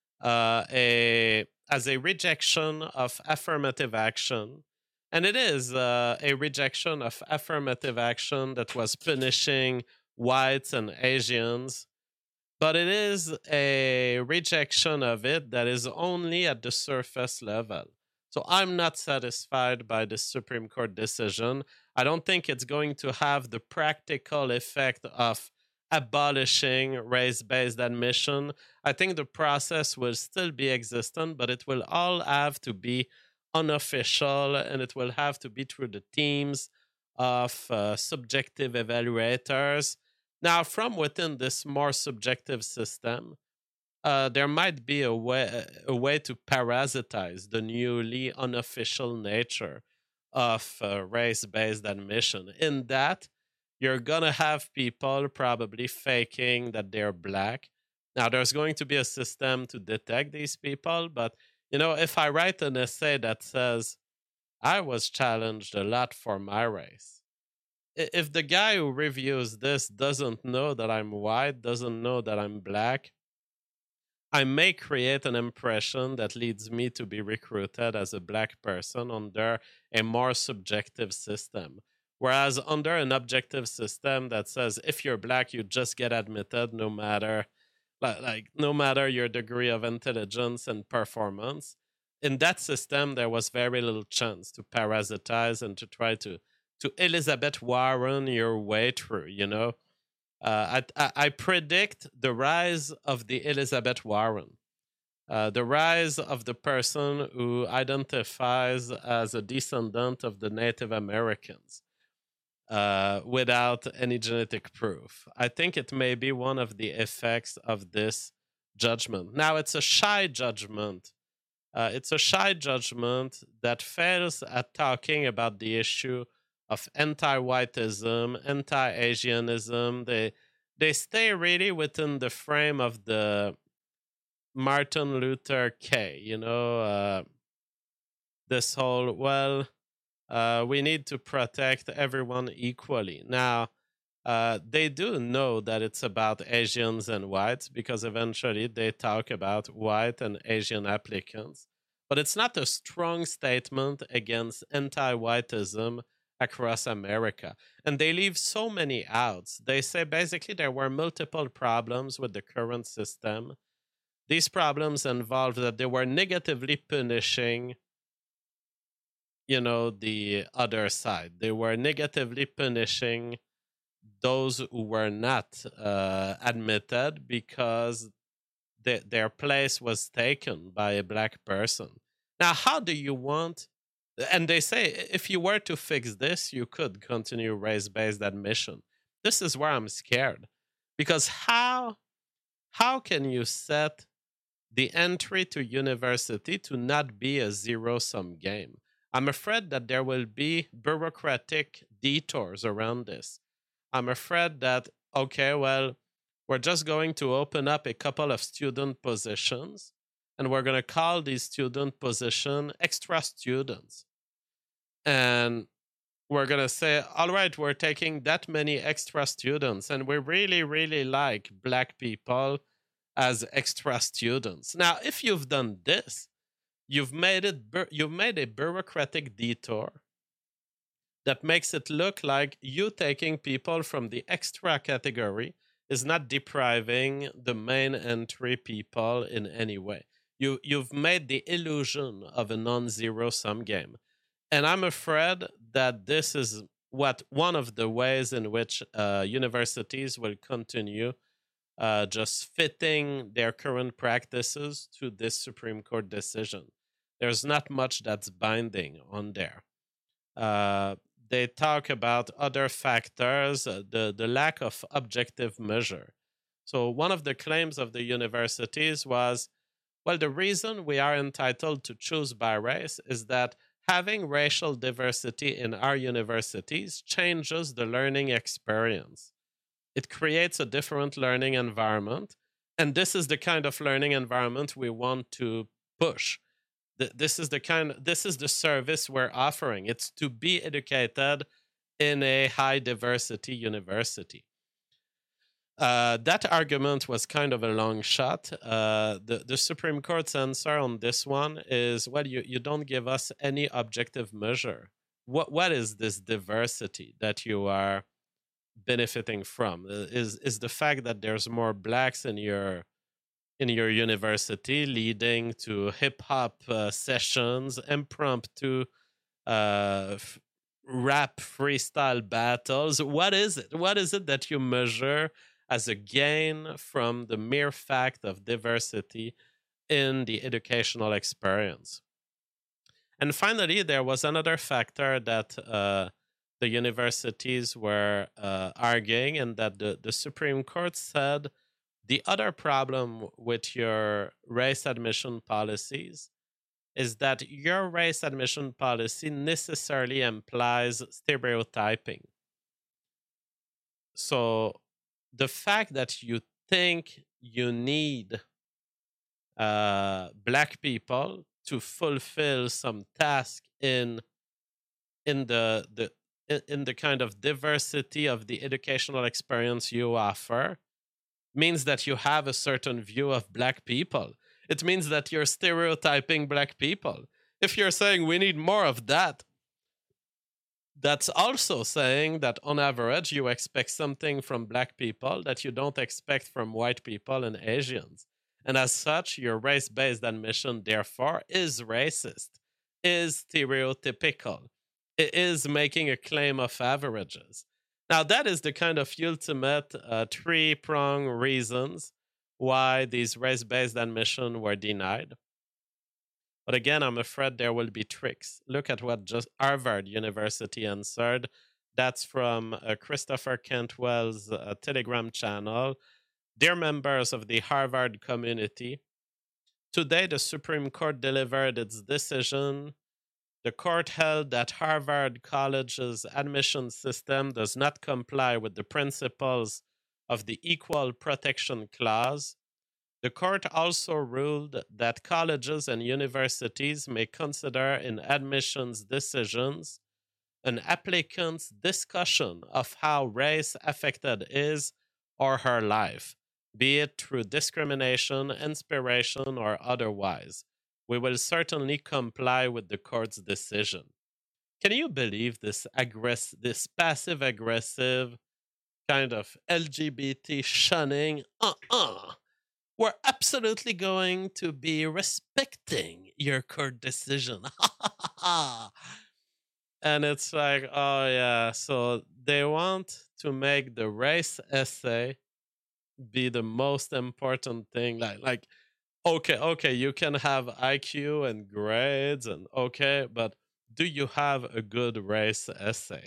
a rejection of affirmative action, and it is a rejection of affirmative action that was punishing whites and Asians, but it is a rejection of it that is only at the surface level. So I'm not satisfied by the Supreme Court decision. I don't think it's going to have the practical effect of abolishing race-based admission. I think the process will still be existent, but it will all have to be unofficial, and it will have to be through the teams of subjective evaluators. Now, from within this more subjective system, there might be a way to parasitize the newly unofficial nature of race-based admission, in that you're going to have people probably faking that they're black. Now, there's going to be a system to detect these people, but, if I write an essay that says, I was challenged a lot for my race, if the guy who reviews this doesn't know that I'm white, doesn't know that I'm black, I may create an impression that leads me to be recruited as a black person under a more subjective system. Whereas under an objective system that says if you're black, you just get admitted no matter no matter your degree of intelligence and performance. In that system, there was very little chance to parasitize and to try to Elizabeth Warren your way through, I predict the rise of the Elizabeth Warren, the rise of the person who identifies as a descendant of the Native Americans without any genetic proof. I think it may be one of the effects of this judgment. Now, it's a shy judgment. It's a shy judgment that fails at talking about the issue of anti-whiteism, anti-Asianism. They stay really within the frame of the Martin Luther K, this whole, we need to protect everyone equally. Now, they do know that it's about Asians and whites, because eventually they talk about white and Asian applicants. But it's not a strong statement against anti-whiteism across America. And they leave so many outs. They say basically there were multiple problems with the current system. These problems involved that they were negatively punishing, the other side. They were negatively punishing those who were not admitted because their place was taken by a black person. Now, how do you want... And they say, if you were to fix this, you could continue race-based admission. This is where I'm scared. Because how can you set the entry to university to not be a zero-sum game? I'm afraid that there will be bureaucratic detours around this. I'm afraid that, we're just going to open up a couple of student positions, and we're going to call these student positions extra students. And we're going to say, all right, we're taking that many extra students, and we really, really like black people as extra students. Now, if you've done this, you've made a bureaucratic detour that makes it look like you taking people from the extra category is not depriving the main entry people in any way. You've made the illusion of a non-zero sum game. And I'm afraid that this is one of the ways in which universities will continue just fitting their current practices to this Supreme Court decision. There's not much that's binding on there. They talk about other factors, the lack of objective measure. So one of the claims of the universities was, the reason we are entitled to choose by race is that having racial diversity in our universities changes the learning experience. It creates a different learning environment. And this is the kind of learning environment we want to push. This is the service we're offering. It's to be educated in a high diversity university. That argument was kind of a long shot. The Supreme Court's answer on this one is, well, you don't give us any objective measure. What is this diversity that you are benefiting from? Is the fact that there's more blacks in your university leading to hip hop sessions, impromptu rap freestyle battles? What is it? What is it that you measure as a gain from the mere fact of diversity in the educational experience? And finally, there was another factor that the universities were arguing, and that the Supreme Court said the other problem with your race admission policies is that your race admission policy necessarily implies stereotyping. So the fact that you think you need black people to fulfill some task in the kind of diversity of the educational experience you offer means that you have a certain view of black people. It means that you're stereotyping black people. If you're saying we need more of that, that's also saying that on average you expect something from black people that you don't expect from white people and Asians. And as such, your race-based admission, therefore, is racist, is stereotypical. It is making a claim of averages. Now, that is the kind of ultimate three-prong reasons why these race-based admission were denied. But again, I'm afraid there will be tricks. Look at what just Harvard University answered. That's from Christopher Cantwell's Telegram channel. Dear members of the Harvard community, today the Supreme Court delivered its decision. The court held that Harvard College's admission system does not comply with the principles of the Equal Protection Clause. The court also ruled that colleges and universities may consider in admissions decisions an applicant's discussion of how race affected his or her life, be it through discrimination, inspiration, or otherwise. We will certainly comply with the court's decision. Can you believe this passive-aggressive kind of LGBT shunning? We're absolutely going to be respecting your court decision. And it's like, oh yeah, so they want to make the race essay be the most important thing. Like, okay, you can have IQ and grades, and okay, but do you have a good race essay?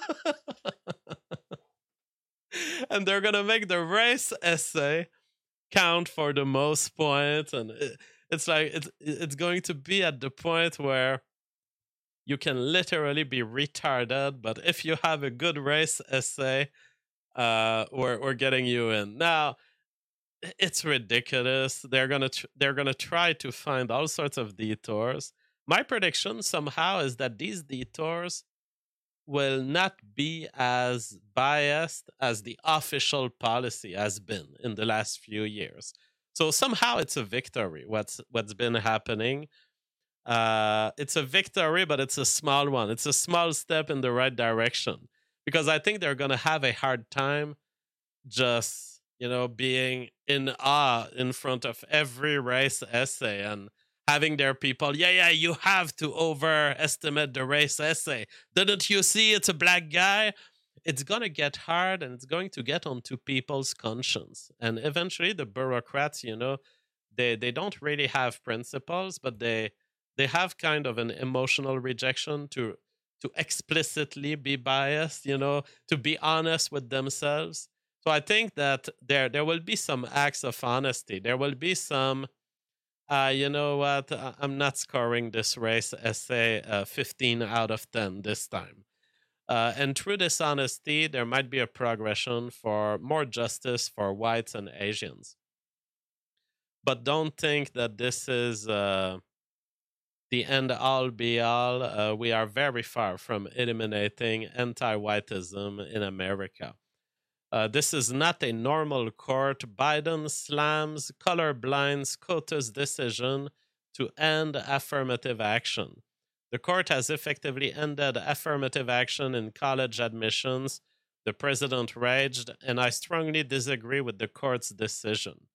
And they're gonna make the race essay count for the most points, and it's like it's going to be at the point where you can literally be retarded, but if you have a good race essay, we're getting you in. Now, it's ridiculous. They're gonna try to find all sorts of detours. My prediction somehow is that these detours will not be as biased as the official policy has been in the last few years. So somehow it's a victory. What's been happening? It's a victory, but it's a small one. It's a small step in the right direction, because I think they're gonna have a hard time just being in awe in front of every race essay and having their people, you have to overestimate the race essay. Didn't you see it's a black guy? It's going to get hard, and it's going to get onto people's conscience. And eventually the bureaucrats, they don't really have principles, but they have kind of an emotional rejection to explicitly be biased, to be honest with themselves. So I think that there will be some acts of honesty. There will be some You know what? I'm not scoring this race essay 15 out of 10 this time. And through this honesty, there might be a progression for more justice for whites and Asians. But don't think that this is the end all be all. We are very far from eliminating anti whiteism in America. This is not a normal court. Biden slams colorblind SCOTUS decision to end affirmative action. The court has effectively ended affirmative action in college admissions. The president raged, and I strongly disagree with the court's decision.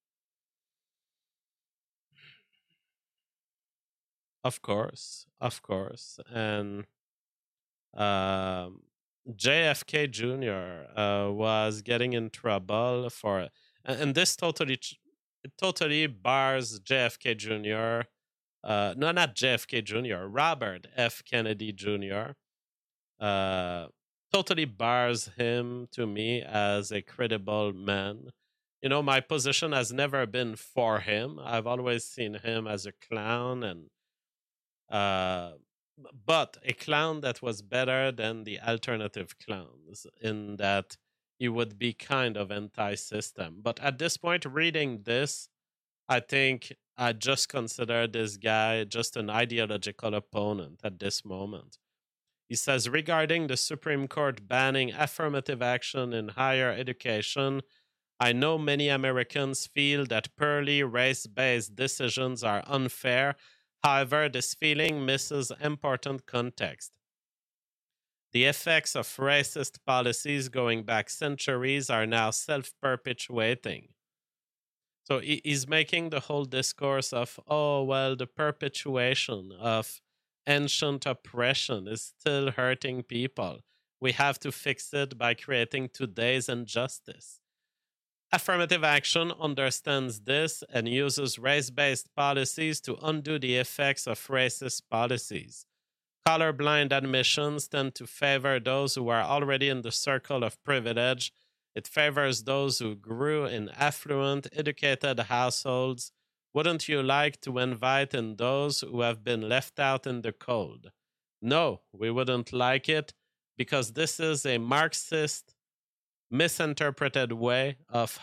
Of course, of course. And um, JFK Jr. Was getting in trouble for, and this totally, it totally bars JFK Jr. No, not JFK Jr. Robert F. Kennedy Jr. Uh, Totally bars him to me as a credible man. You know, my position has never been for him. I've always seen him as a clown and uh, but a clown that was better than the alternative clowns in that he would be kind of anti-system. But at this point, reading this, I think I just consider this guy just an ideological opponent at this moment. He says regarding the Supreme Court banning affirmative action in higher education, I know many Americans feel that purely race based decisions are unfair. However, this feeling misses important context. The effects of racist policies going back centuries are now self perpetuating. So he's making the whole discourse of, oh, well, the perpetuation of ancient oppression is still hurting people. We have to fix it by creating today's injustice. Affirmative action understands this and uses race based policies to undo the effects of racist policies. Colorblind admissions tend to favor those who are already in the circle of privilege. It favors those who grew in affluent, educated households. Wouldn't you like to invite in those who have been left out in the cold? No, we wouldn't like it because this is a Marxist misinterpreted way of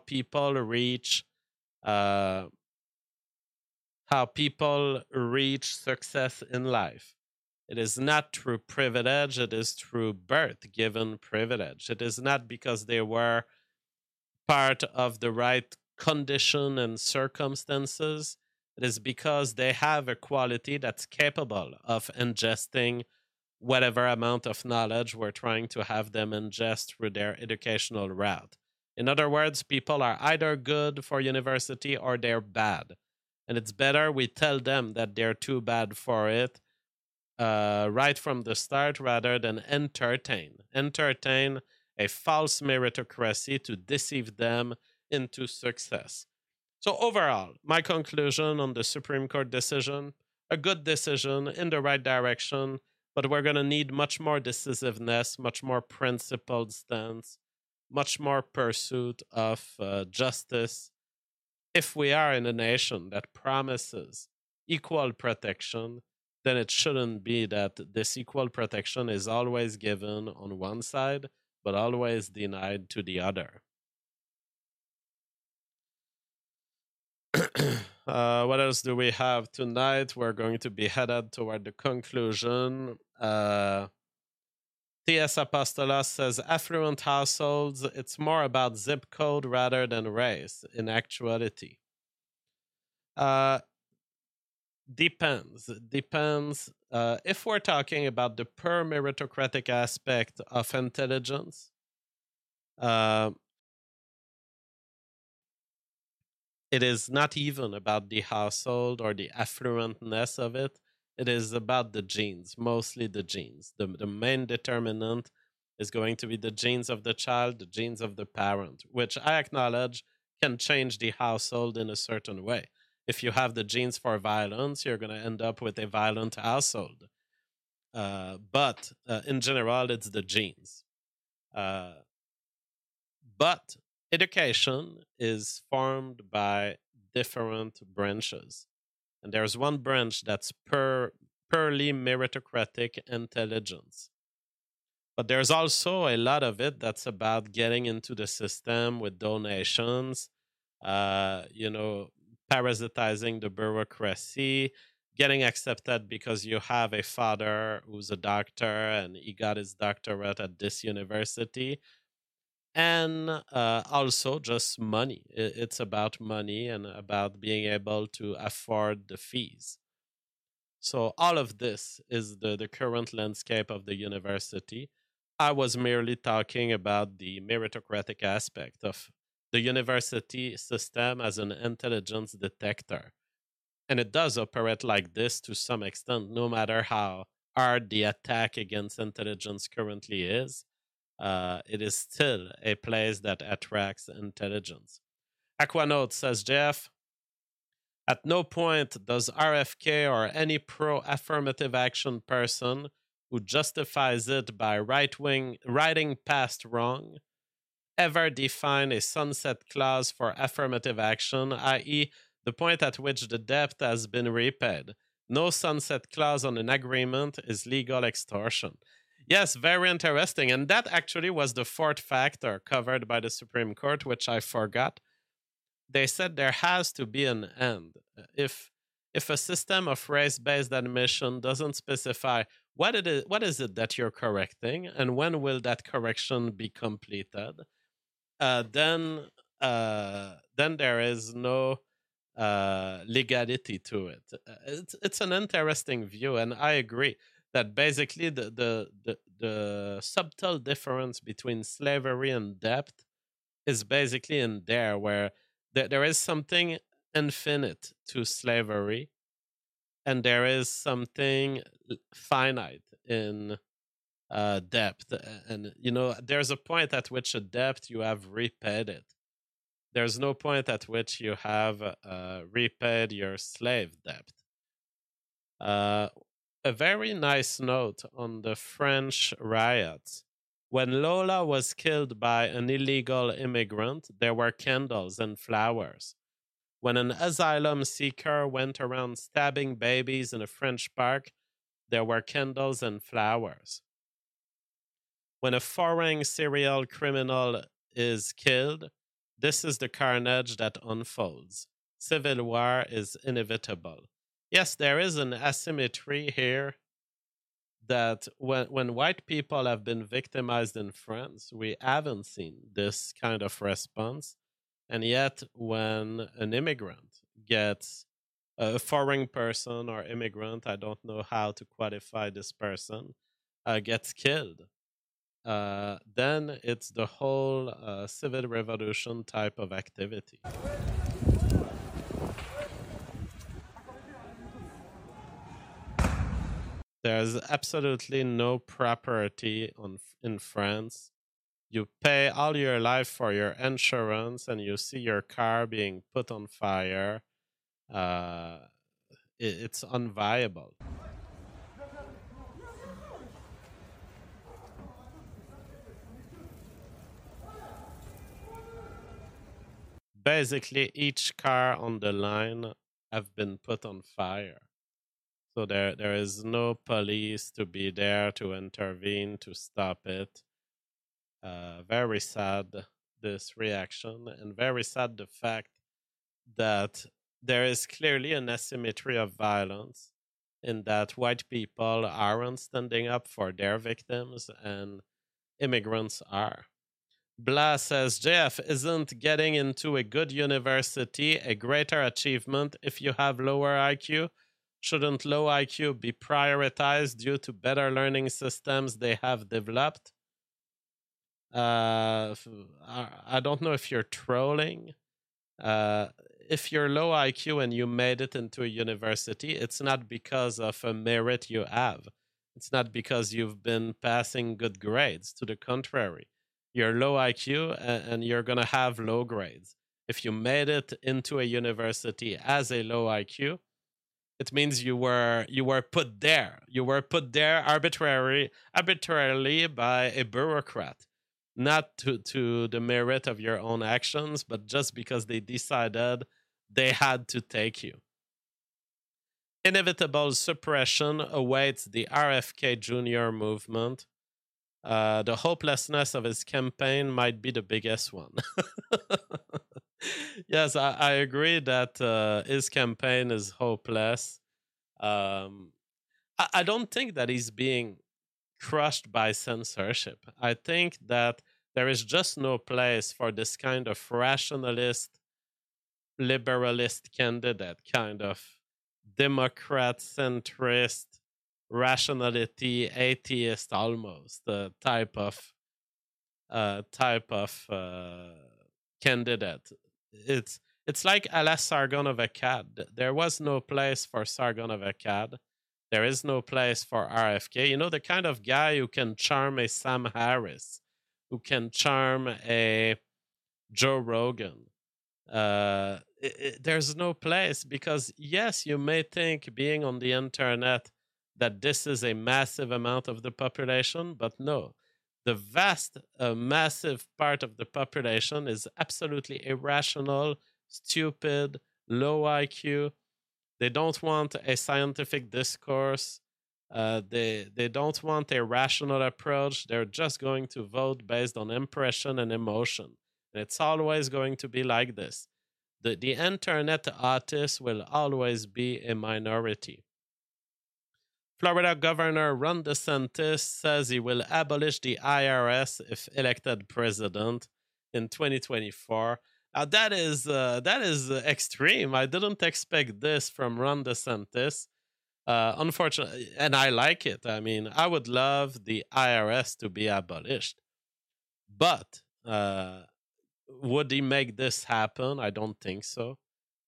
uh, how people reach success in life. It is not through privilege, it is through birth given privilege. It is not because they were part of the right condition and circumstances. It is because they have a quality that's capable of ingesting whatever amount of knowledge we're trying to have them ingest through their educational route. In other words, people are either good for university or they're bad. And it's better we tell them that they're too bad for it right from the start rather than entertain a false meritocracy to deceive them into success. So overall, my conclusion on the Supreme Court decision, a good decision in the right direction, but we're going to need much more decisiveness, much more principled stance, much more pursuit of justice if we are in a nation that promises equal protection, then it shouldn't be that this equal protection is always given on one side, but always denied to the other. What else do we have tonight? We're going to be headed toward the conclusion. T.S. Apostolos says affluent households, it's more about zip code rather than race in actuality. Depends. If we're talking about the pure meritocratic aspect of intelligence, it is not even about the household or the affluentness of it. It is about the genes, mostly the genes. The main determinant is going to be the genes of the child, the genes of the parent, which I acknowledge can change the household in a certain way. If you have the genes for violence, you're going to end up with a violent household. But in general, it's the genes. But education is formed by different branches. And there's one branch that's purely meritocratic intelligence. But there's also a lot of it that's about getting into the system with donations, you know, parasitizing the bureaucracy, getting accepted because you have a father who's a doctor and he got his doctorate at this university. And also just money. It's about money and about being able to afford the fees. So all of this is the current landscape of the university. I was merely talking about the meritocratic aspect of the university system as an intelligence detector. And it does operate like this to some extent, no matter how hard the attack against intelligence currently is. It is still a place that attracts intelligence. Aquanaut says, Jeff, at no point does RFK or any pro affirmative action person who justifies it by writing past wrong ever define a sunset clause for affirmative action, i.e., the point at which the debt has been repaid. No sunset clause on an agreement is legal extortion. Yes, very interesting. And that actually was the fourth factor covered by the Supreme Court, which I forgot. They said there has to be an end. If a system of race-based admission doesn't specify what is it that you're correcting and when will that correction be completed, then there is no legality to it. It's an interesting view, and I agree that basically the subtle difference between slavery and debt is basically in there, where there is something infinite to slavery, and there is something finite in depth. And you know, there's a point at which a debt you have repaid it. There's no point at which you have repaid your slave debt. A very nice note on the French riots. When Lola was killed by an illegal immigrant, there were candles and flowers. When an asylum seeker went around stabbing babies in a French park, there were candles and flowers. When a foreign serial criminal is killed, this is the carnage that unfolds. Civil war is inevitable. Yes, there is an asymmetry here that when white people have been victimized in France, we haven't seen this kind of response. And yet, when an immigrant gets a foreign person or immigrant, I don't know how to qualify this person, gets killed, then it's the whole civil revolution type of activity. There's absolutely no property in France. You pay all your life for your insurance, and you see your car being put on fire. It's unviable. Basically, each car on the line have been put on fire. So there is no police to be there to intervene to stop it. Very sad, this reaction, and very sad the fact that there is clearly an asymmetry of violence in that white people aren't standing up for their victims and immigrants are. Blah says, JF, isn't getting into a good university a greater achievement if you have lower IQ? Shouldn't low IQ be prioritized due to better learning systems they have developed? I don't know if you're trolling. If you're low IQ and you made it into a university, it's not because of a merit you have. It's not because you've been passing good grades. To the contrary, you're low IQ and you're going to have low grades. If you made it into a university as a low IQ, it means you were put there. You were put there arbitrarily by a bureaucrat, not to the merit of your own actions, but just because they decided they had to take you. inevitable suppression awaits the RFK Jr. movement. The hopelessness of his campaign might be the biggest one. Yes, I agree that his campaign is hopeless. Um, I don't think that he's being crushed by censorship. I think that there is just no place for this kind of rationalist, liberalist candidate, kind of Democrat centrist, rationality, atheist almost type of candidate. It's like a la Sargon of Akkad. There was no place for Sargon of Akkad. There is no place for RFK. You know, the kind of guy who can charm a Sam Harris, who can charm a Joe Rogan. There's no place because, yes, you may think being on the internet that this is a massive amount of the population, but no. The vast, massive part of the population is absolutely irrational, stupid, low IQ. They don't want a scientific discourse. They don't want a rational approach. They're just going to vote based on impression and emotion. And it's always going to be like this. The internet artist will always be a minority. Florida Governor Ron DeSantis says he will abolish the IRS if elected president in 2024. Now that is extreme. I didn't expect this from Ron DeSantis. Unfortunately, and I like it. I mean, I would love the IRS to be abolished, but would he make this happen? I don't think so.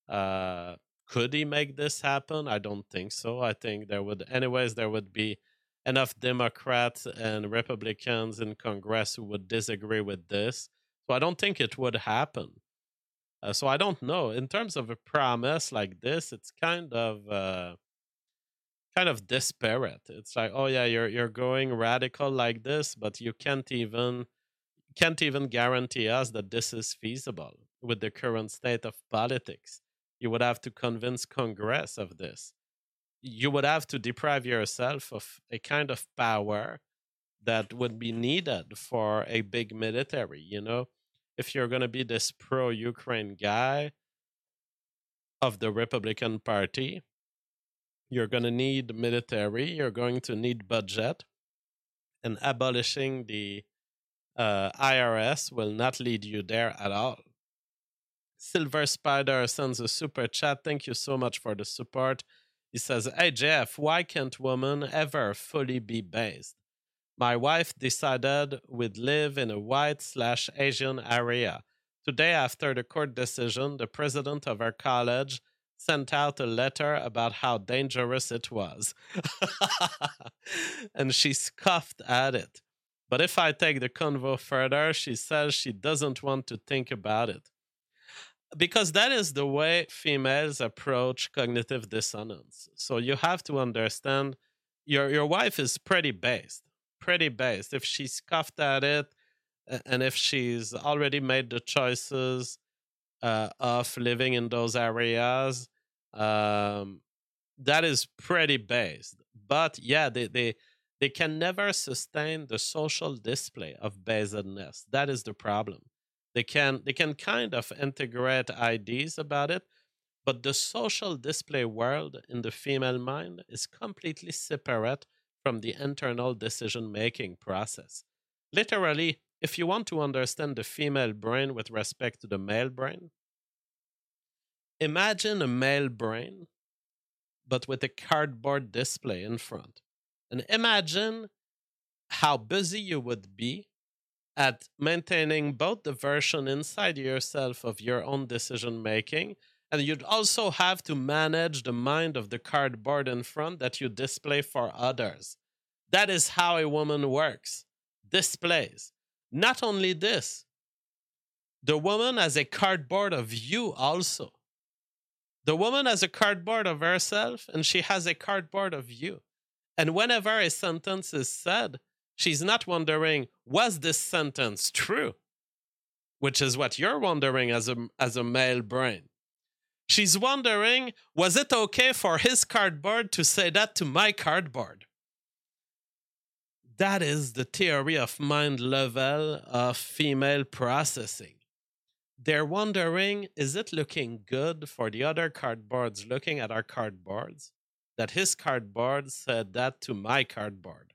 Could he make this happen? I don't think so. I think there would be enough Democrats and Republicans in Congress who would disagree with this. So I don't think it would happen. So I don't know. In terms of a promise like this, it's kind of disparate. It's like, oh yeah, you're going radical like this, but you can't even guarantee us that this is feasible with the current state of politics. You would have to convince Congress of this. You would have to deprive yourself of a kind of power that would be needed for a big military, you know? If you're going to be this pro-Ukraine guy of the Republican Party, you're going to need military, you're going to need budget, and abolishing the IRS will not lead you there at all. Silver Spider sends a super chat. Thank you so much for the support. He says, hey Jeff, why can't women ever fully be based? My wife decided we'd live in a white/Asian area. Today, after the court decision, the president of our college sent out a letter about how dangerous it was. And she scoffed at it. But if I take the convo further, she says she doesn't want to think about it. Because that is the way females approach cognitive dissonance. So you have to understand your wife is pretty based. If she scoffed at it and if she's already made the choices of living in those areas, that is pretty based. But yeah, they can never sustain the social display of basedness. That is the problem. They can kind of integrate ideas about it, but the social display world in the female mind is completely separate from the internal decision-making process. Literally, if you want to understand the female brain with respect to the male brain, imagine a male brain, but with a cardboard display in front. And imagine how busy you would be at maintaining both the version inside yourself of your own decision making, and you'd also have to manage the mind of the cardboard in front that you display for others. That is how a woman works. Displays. Not only this, the woman has a cardboard of you also. The woman has a cardboard of herself, and she has a cardboard of you. And whenever a sentence is said, she's not wondering, was this sentence true? Which is what you're wondering as a male brain. She's wondering, was it okay for his cardboard to say that to my cardboard? That is the theory of mind level of female processing. They're wondering, is it looking good for the other cardboards looking at our cardboards that his cardboard said that to my cardboard?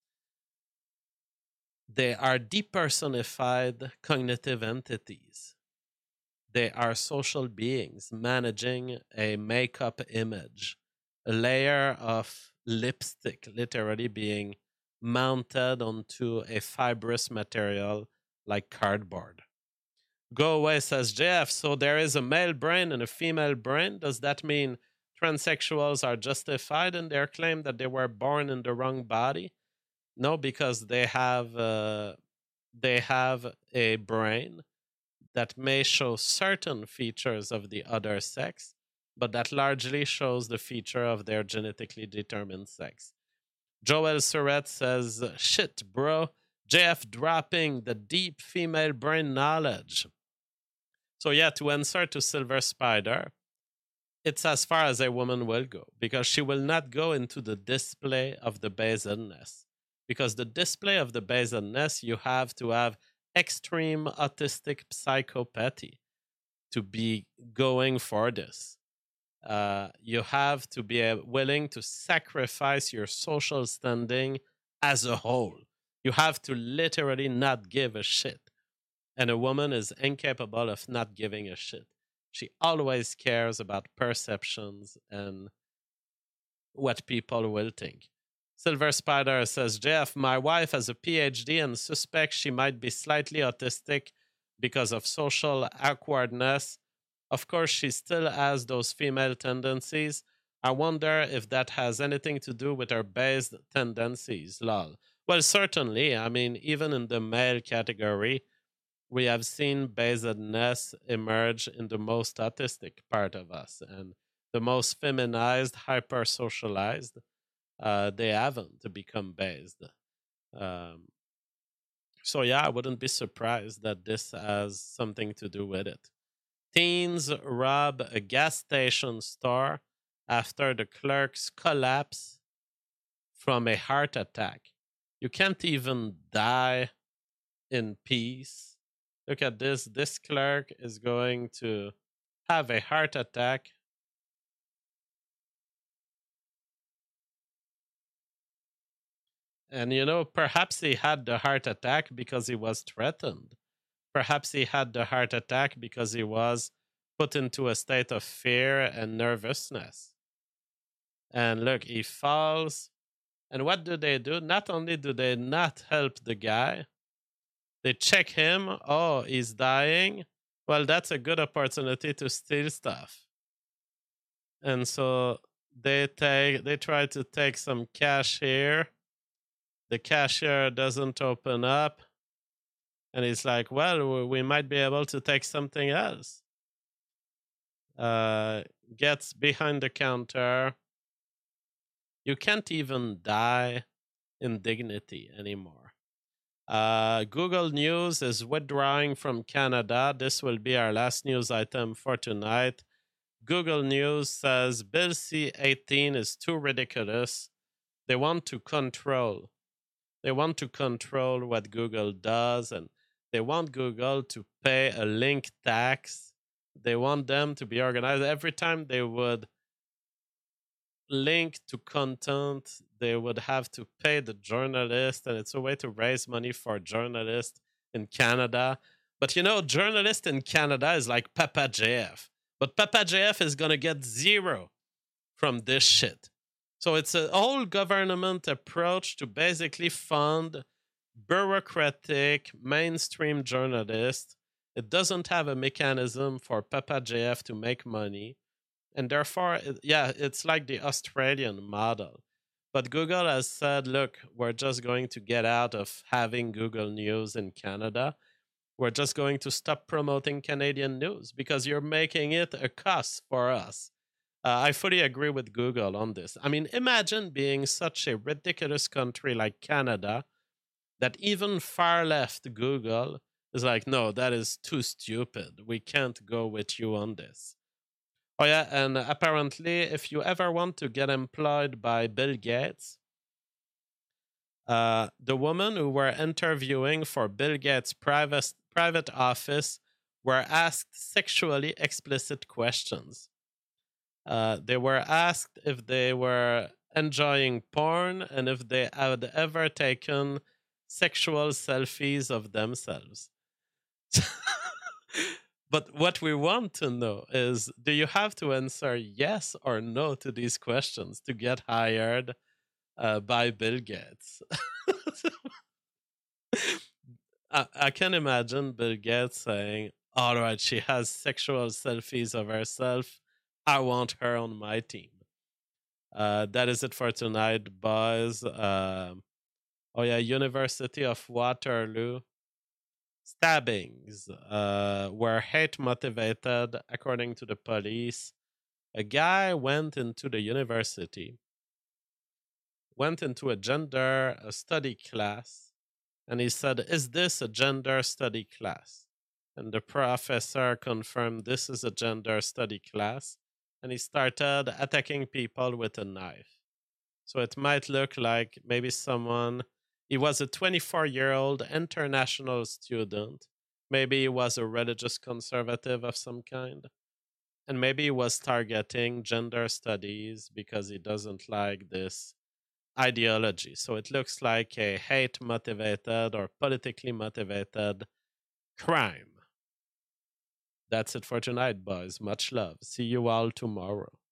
They are depersonified cognitive entities. They are social beings managing a makeup image, a layer of lipstick literally being mounted onto a fibrous material like cardboard. Go away, says JF. So there is a male brain and a female brain. Does that mean transsexuals are justified in their claim that they were born in the wrong body? No, because they have a brain that may show certain features of the other sex, but that largely shows the feature of their genetically determined sex. Joel Surratt says, shit, bro. JF dropping the deep female brain knowledge. So yeah, to answer to Silver Spider, it's as far as a woman will go, because she will not go into the display of the basenness. Because the display of the basenness, you have to have extreme autistic psychopathy to be going for this. You have to be willing to sacrifice your social standing as a whole. You have to literally not give a shit. And a woman is incapable of not giving a shit. She always cares about perceptions and what people will think. Silver Spider says, Jeff, my wife has a PhD and suspects she might be slightly autistic because of social awkwardness. Of course, she still has those female tendencies. I wonder if that has anything to do with her based tendencies, lol. Well, certainly. I mean, even in the male category, we have seen basedness emerge in the most autistic part of us, and the most feminized, hyper-socialized, they haven't become based. So yeah, I wouldn't be surprised that this has something to do with it. Teens rob a gas station store after the clerks collapse from a heart attack. You can't even die in peace. Look at this. This clerk is going to have a heart attack. And, you know, perhaps he had the heart attack because he was threatened. Perhaps he had the heart attack because he was put into a state of fear and nervousness. And look, he falls. And what do? Not only do they not help the guy, they check him. Oh, he's dying. Well, that's a good opportunity to steal stuff. And so they try to take some cash here. The cashier doesn't open up. And he's like, well, we might be able to take something else. Gets behind the counter. You can't even die in dignity anymore. Google News is withdrawing from Canada. This will be our last news item for tonight. Google News says Bill C-18 is too ridiculous. They want to control what Google does, and they want Google to pay a link tax. They want them to be organized. Every time they would link to content, they would have to pay the journalist, and it's a way to raise money for journalists in Canada. But you know, journalist in Canada is like Papa JF. But Papa JF is going to get zero from this shit. So it's a whole government approach to basically fund bureaucratic mainstream journalists. It doesn't have a mechanism for Papa JF to make money. And therefore, yeah, it's like the Australian model. But Google has said, look, we're just going to get out of having Google News in Canada. We're just going to stop promoting Canadian news because you're making it a cost for us. I fully agree with Google on this. I mean, imagine being such a ridiculous country like Canada that even far left Google is like, no, that is too stupid. We can't go with you on this. Oh, yeah. And apparently, if you ever want to get employed by Bill Gates, the women who were interviewing for Bill Gates' private office were asked sexually explicit questions. They were asked if they were enjoying porn and if they had ever taken sexual selfies of themselves. But what we want to know is, do you have to answer yes or no to these questions to get hired by Bill Gates? I can imagine Bill Gates saying, all right, she has sexual selfies of herself. I want her on my team. That is it for tonight, boys. Oh, yeah, University of Waterloo. Stabbings were hate motivated, according to the police. A guy went into the university, went into a gender study class, and he said, "Is this a gender study class?" And the professor confirmed this is a gender study class, and he started attacking people with a knife. So it might look like maybe someone, he was a 24-year-old international student. Maybe he was a religious conservative of some kind. And maybe he was targeting gender studies because he doesn't like this ideology. So it looks like a hate motivated or politically motivated crime. That's it for tonight, boys. Much love. See you all tomorrow.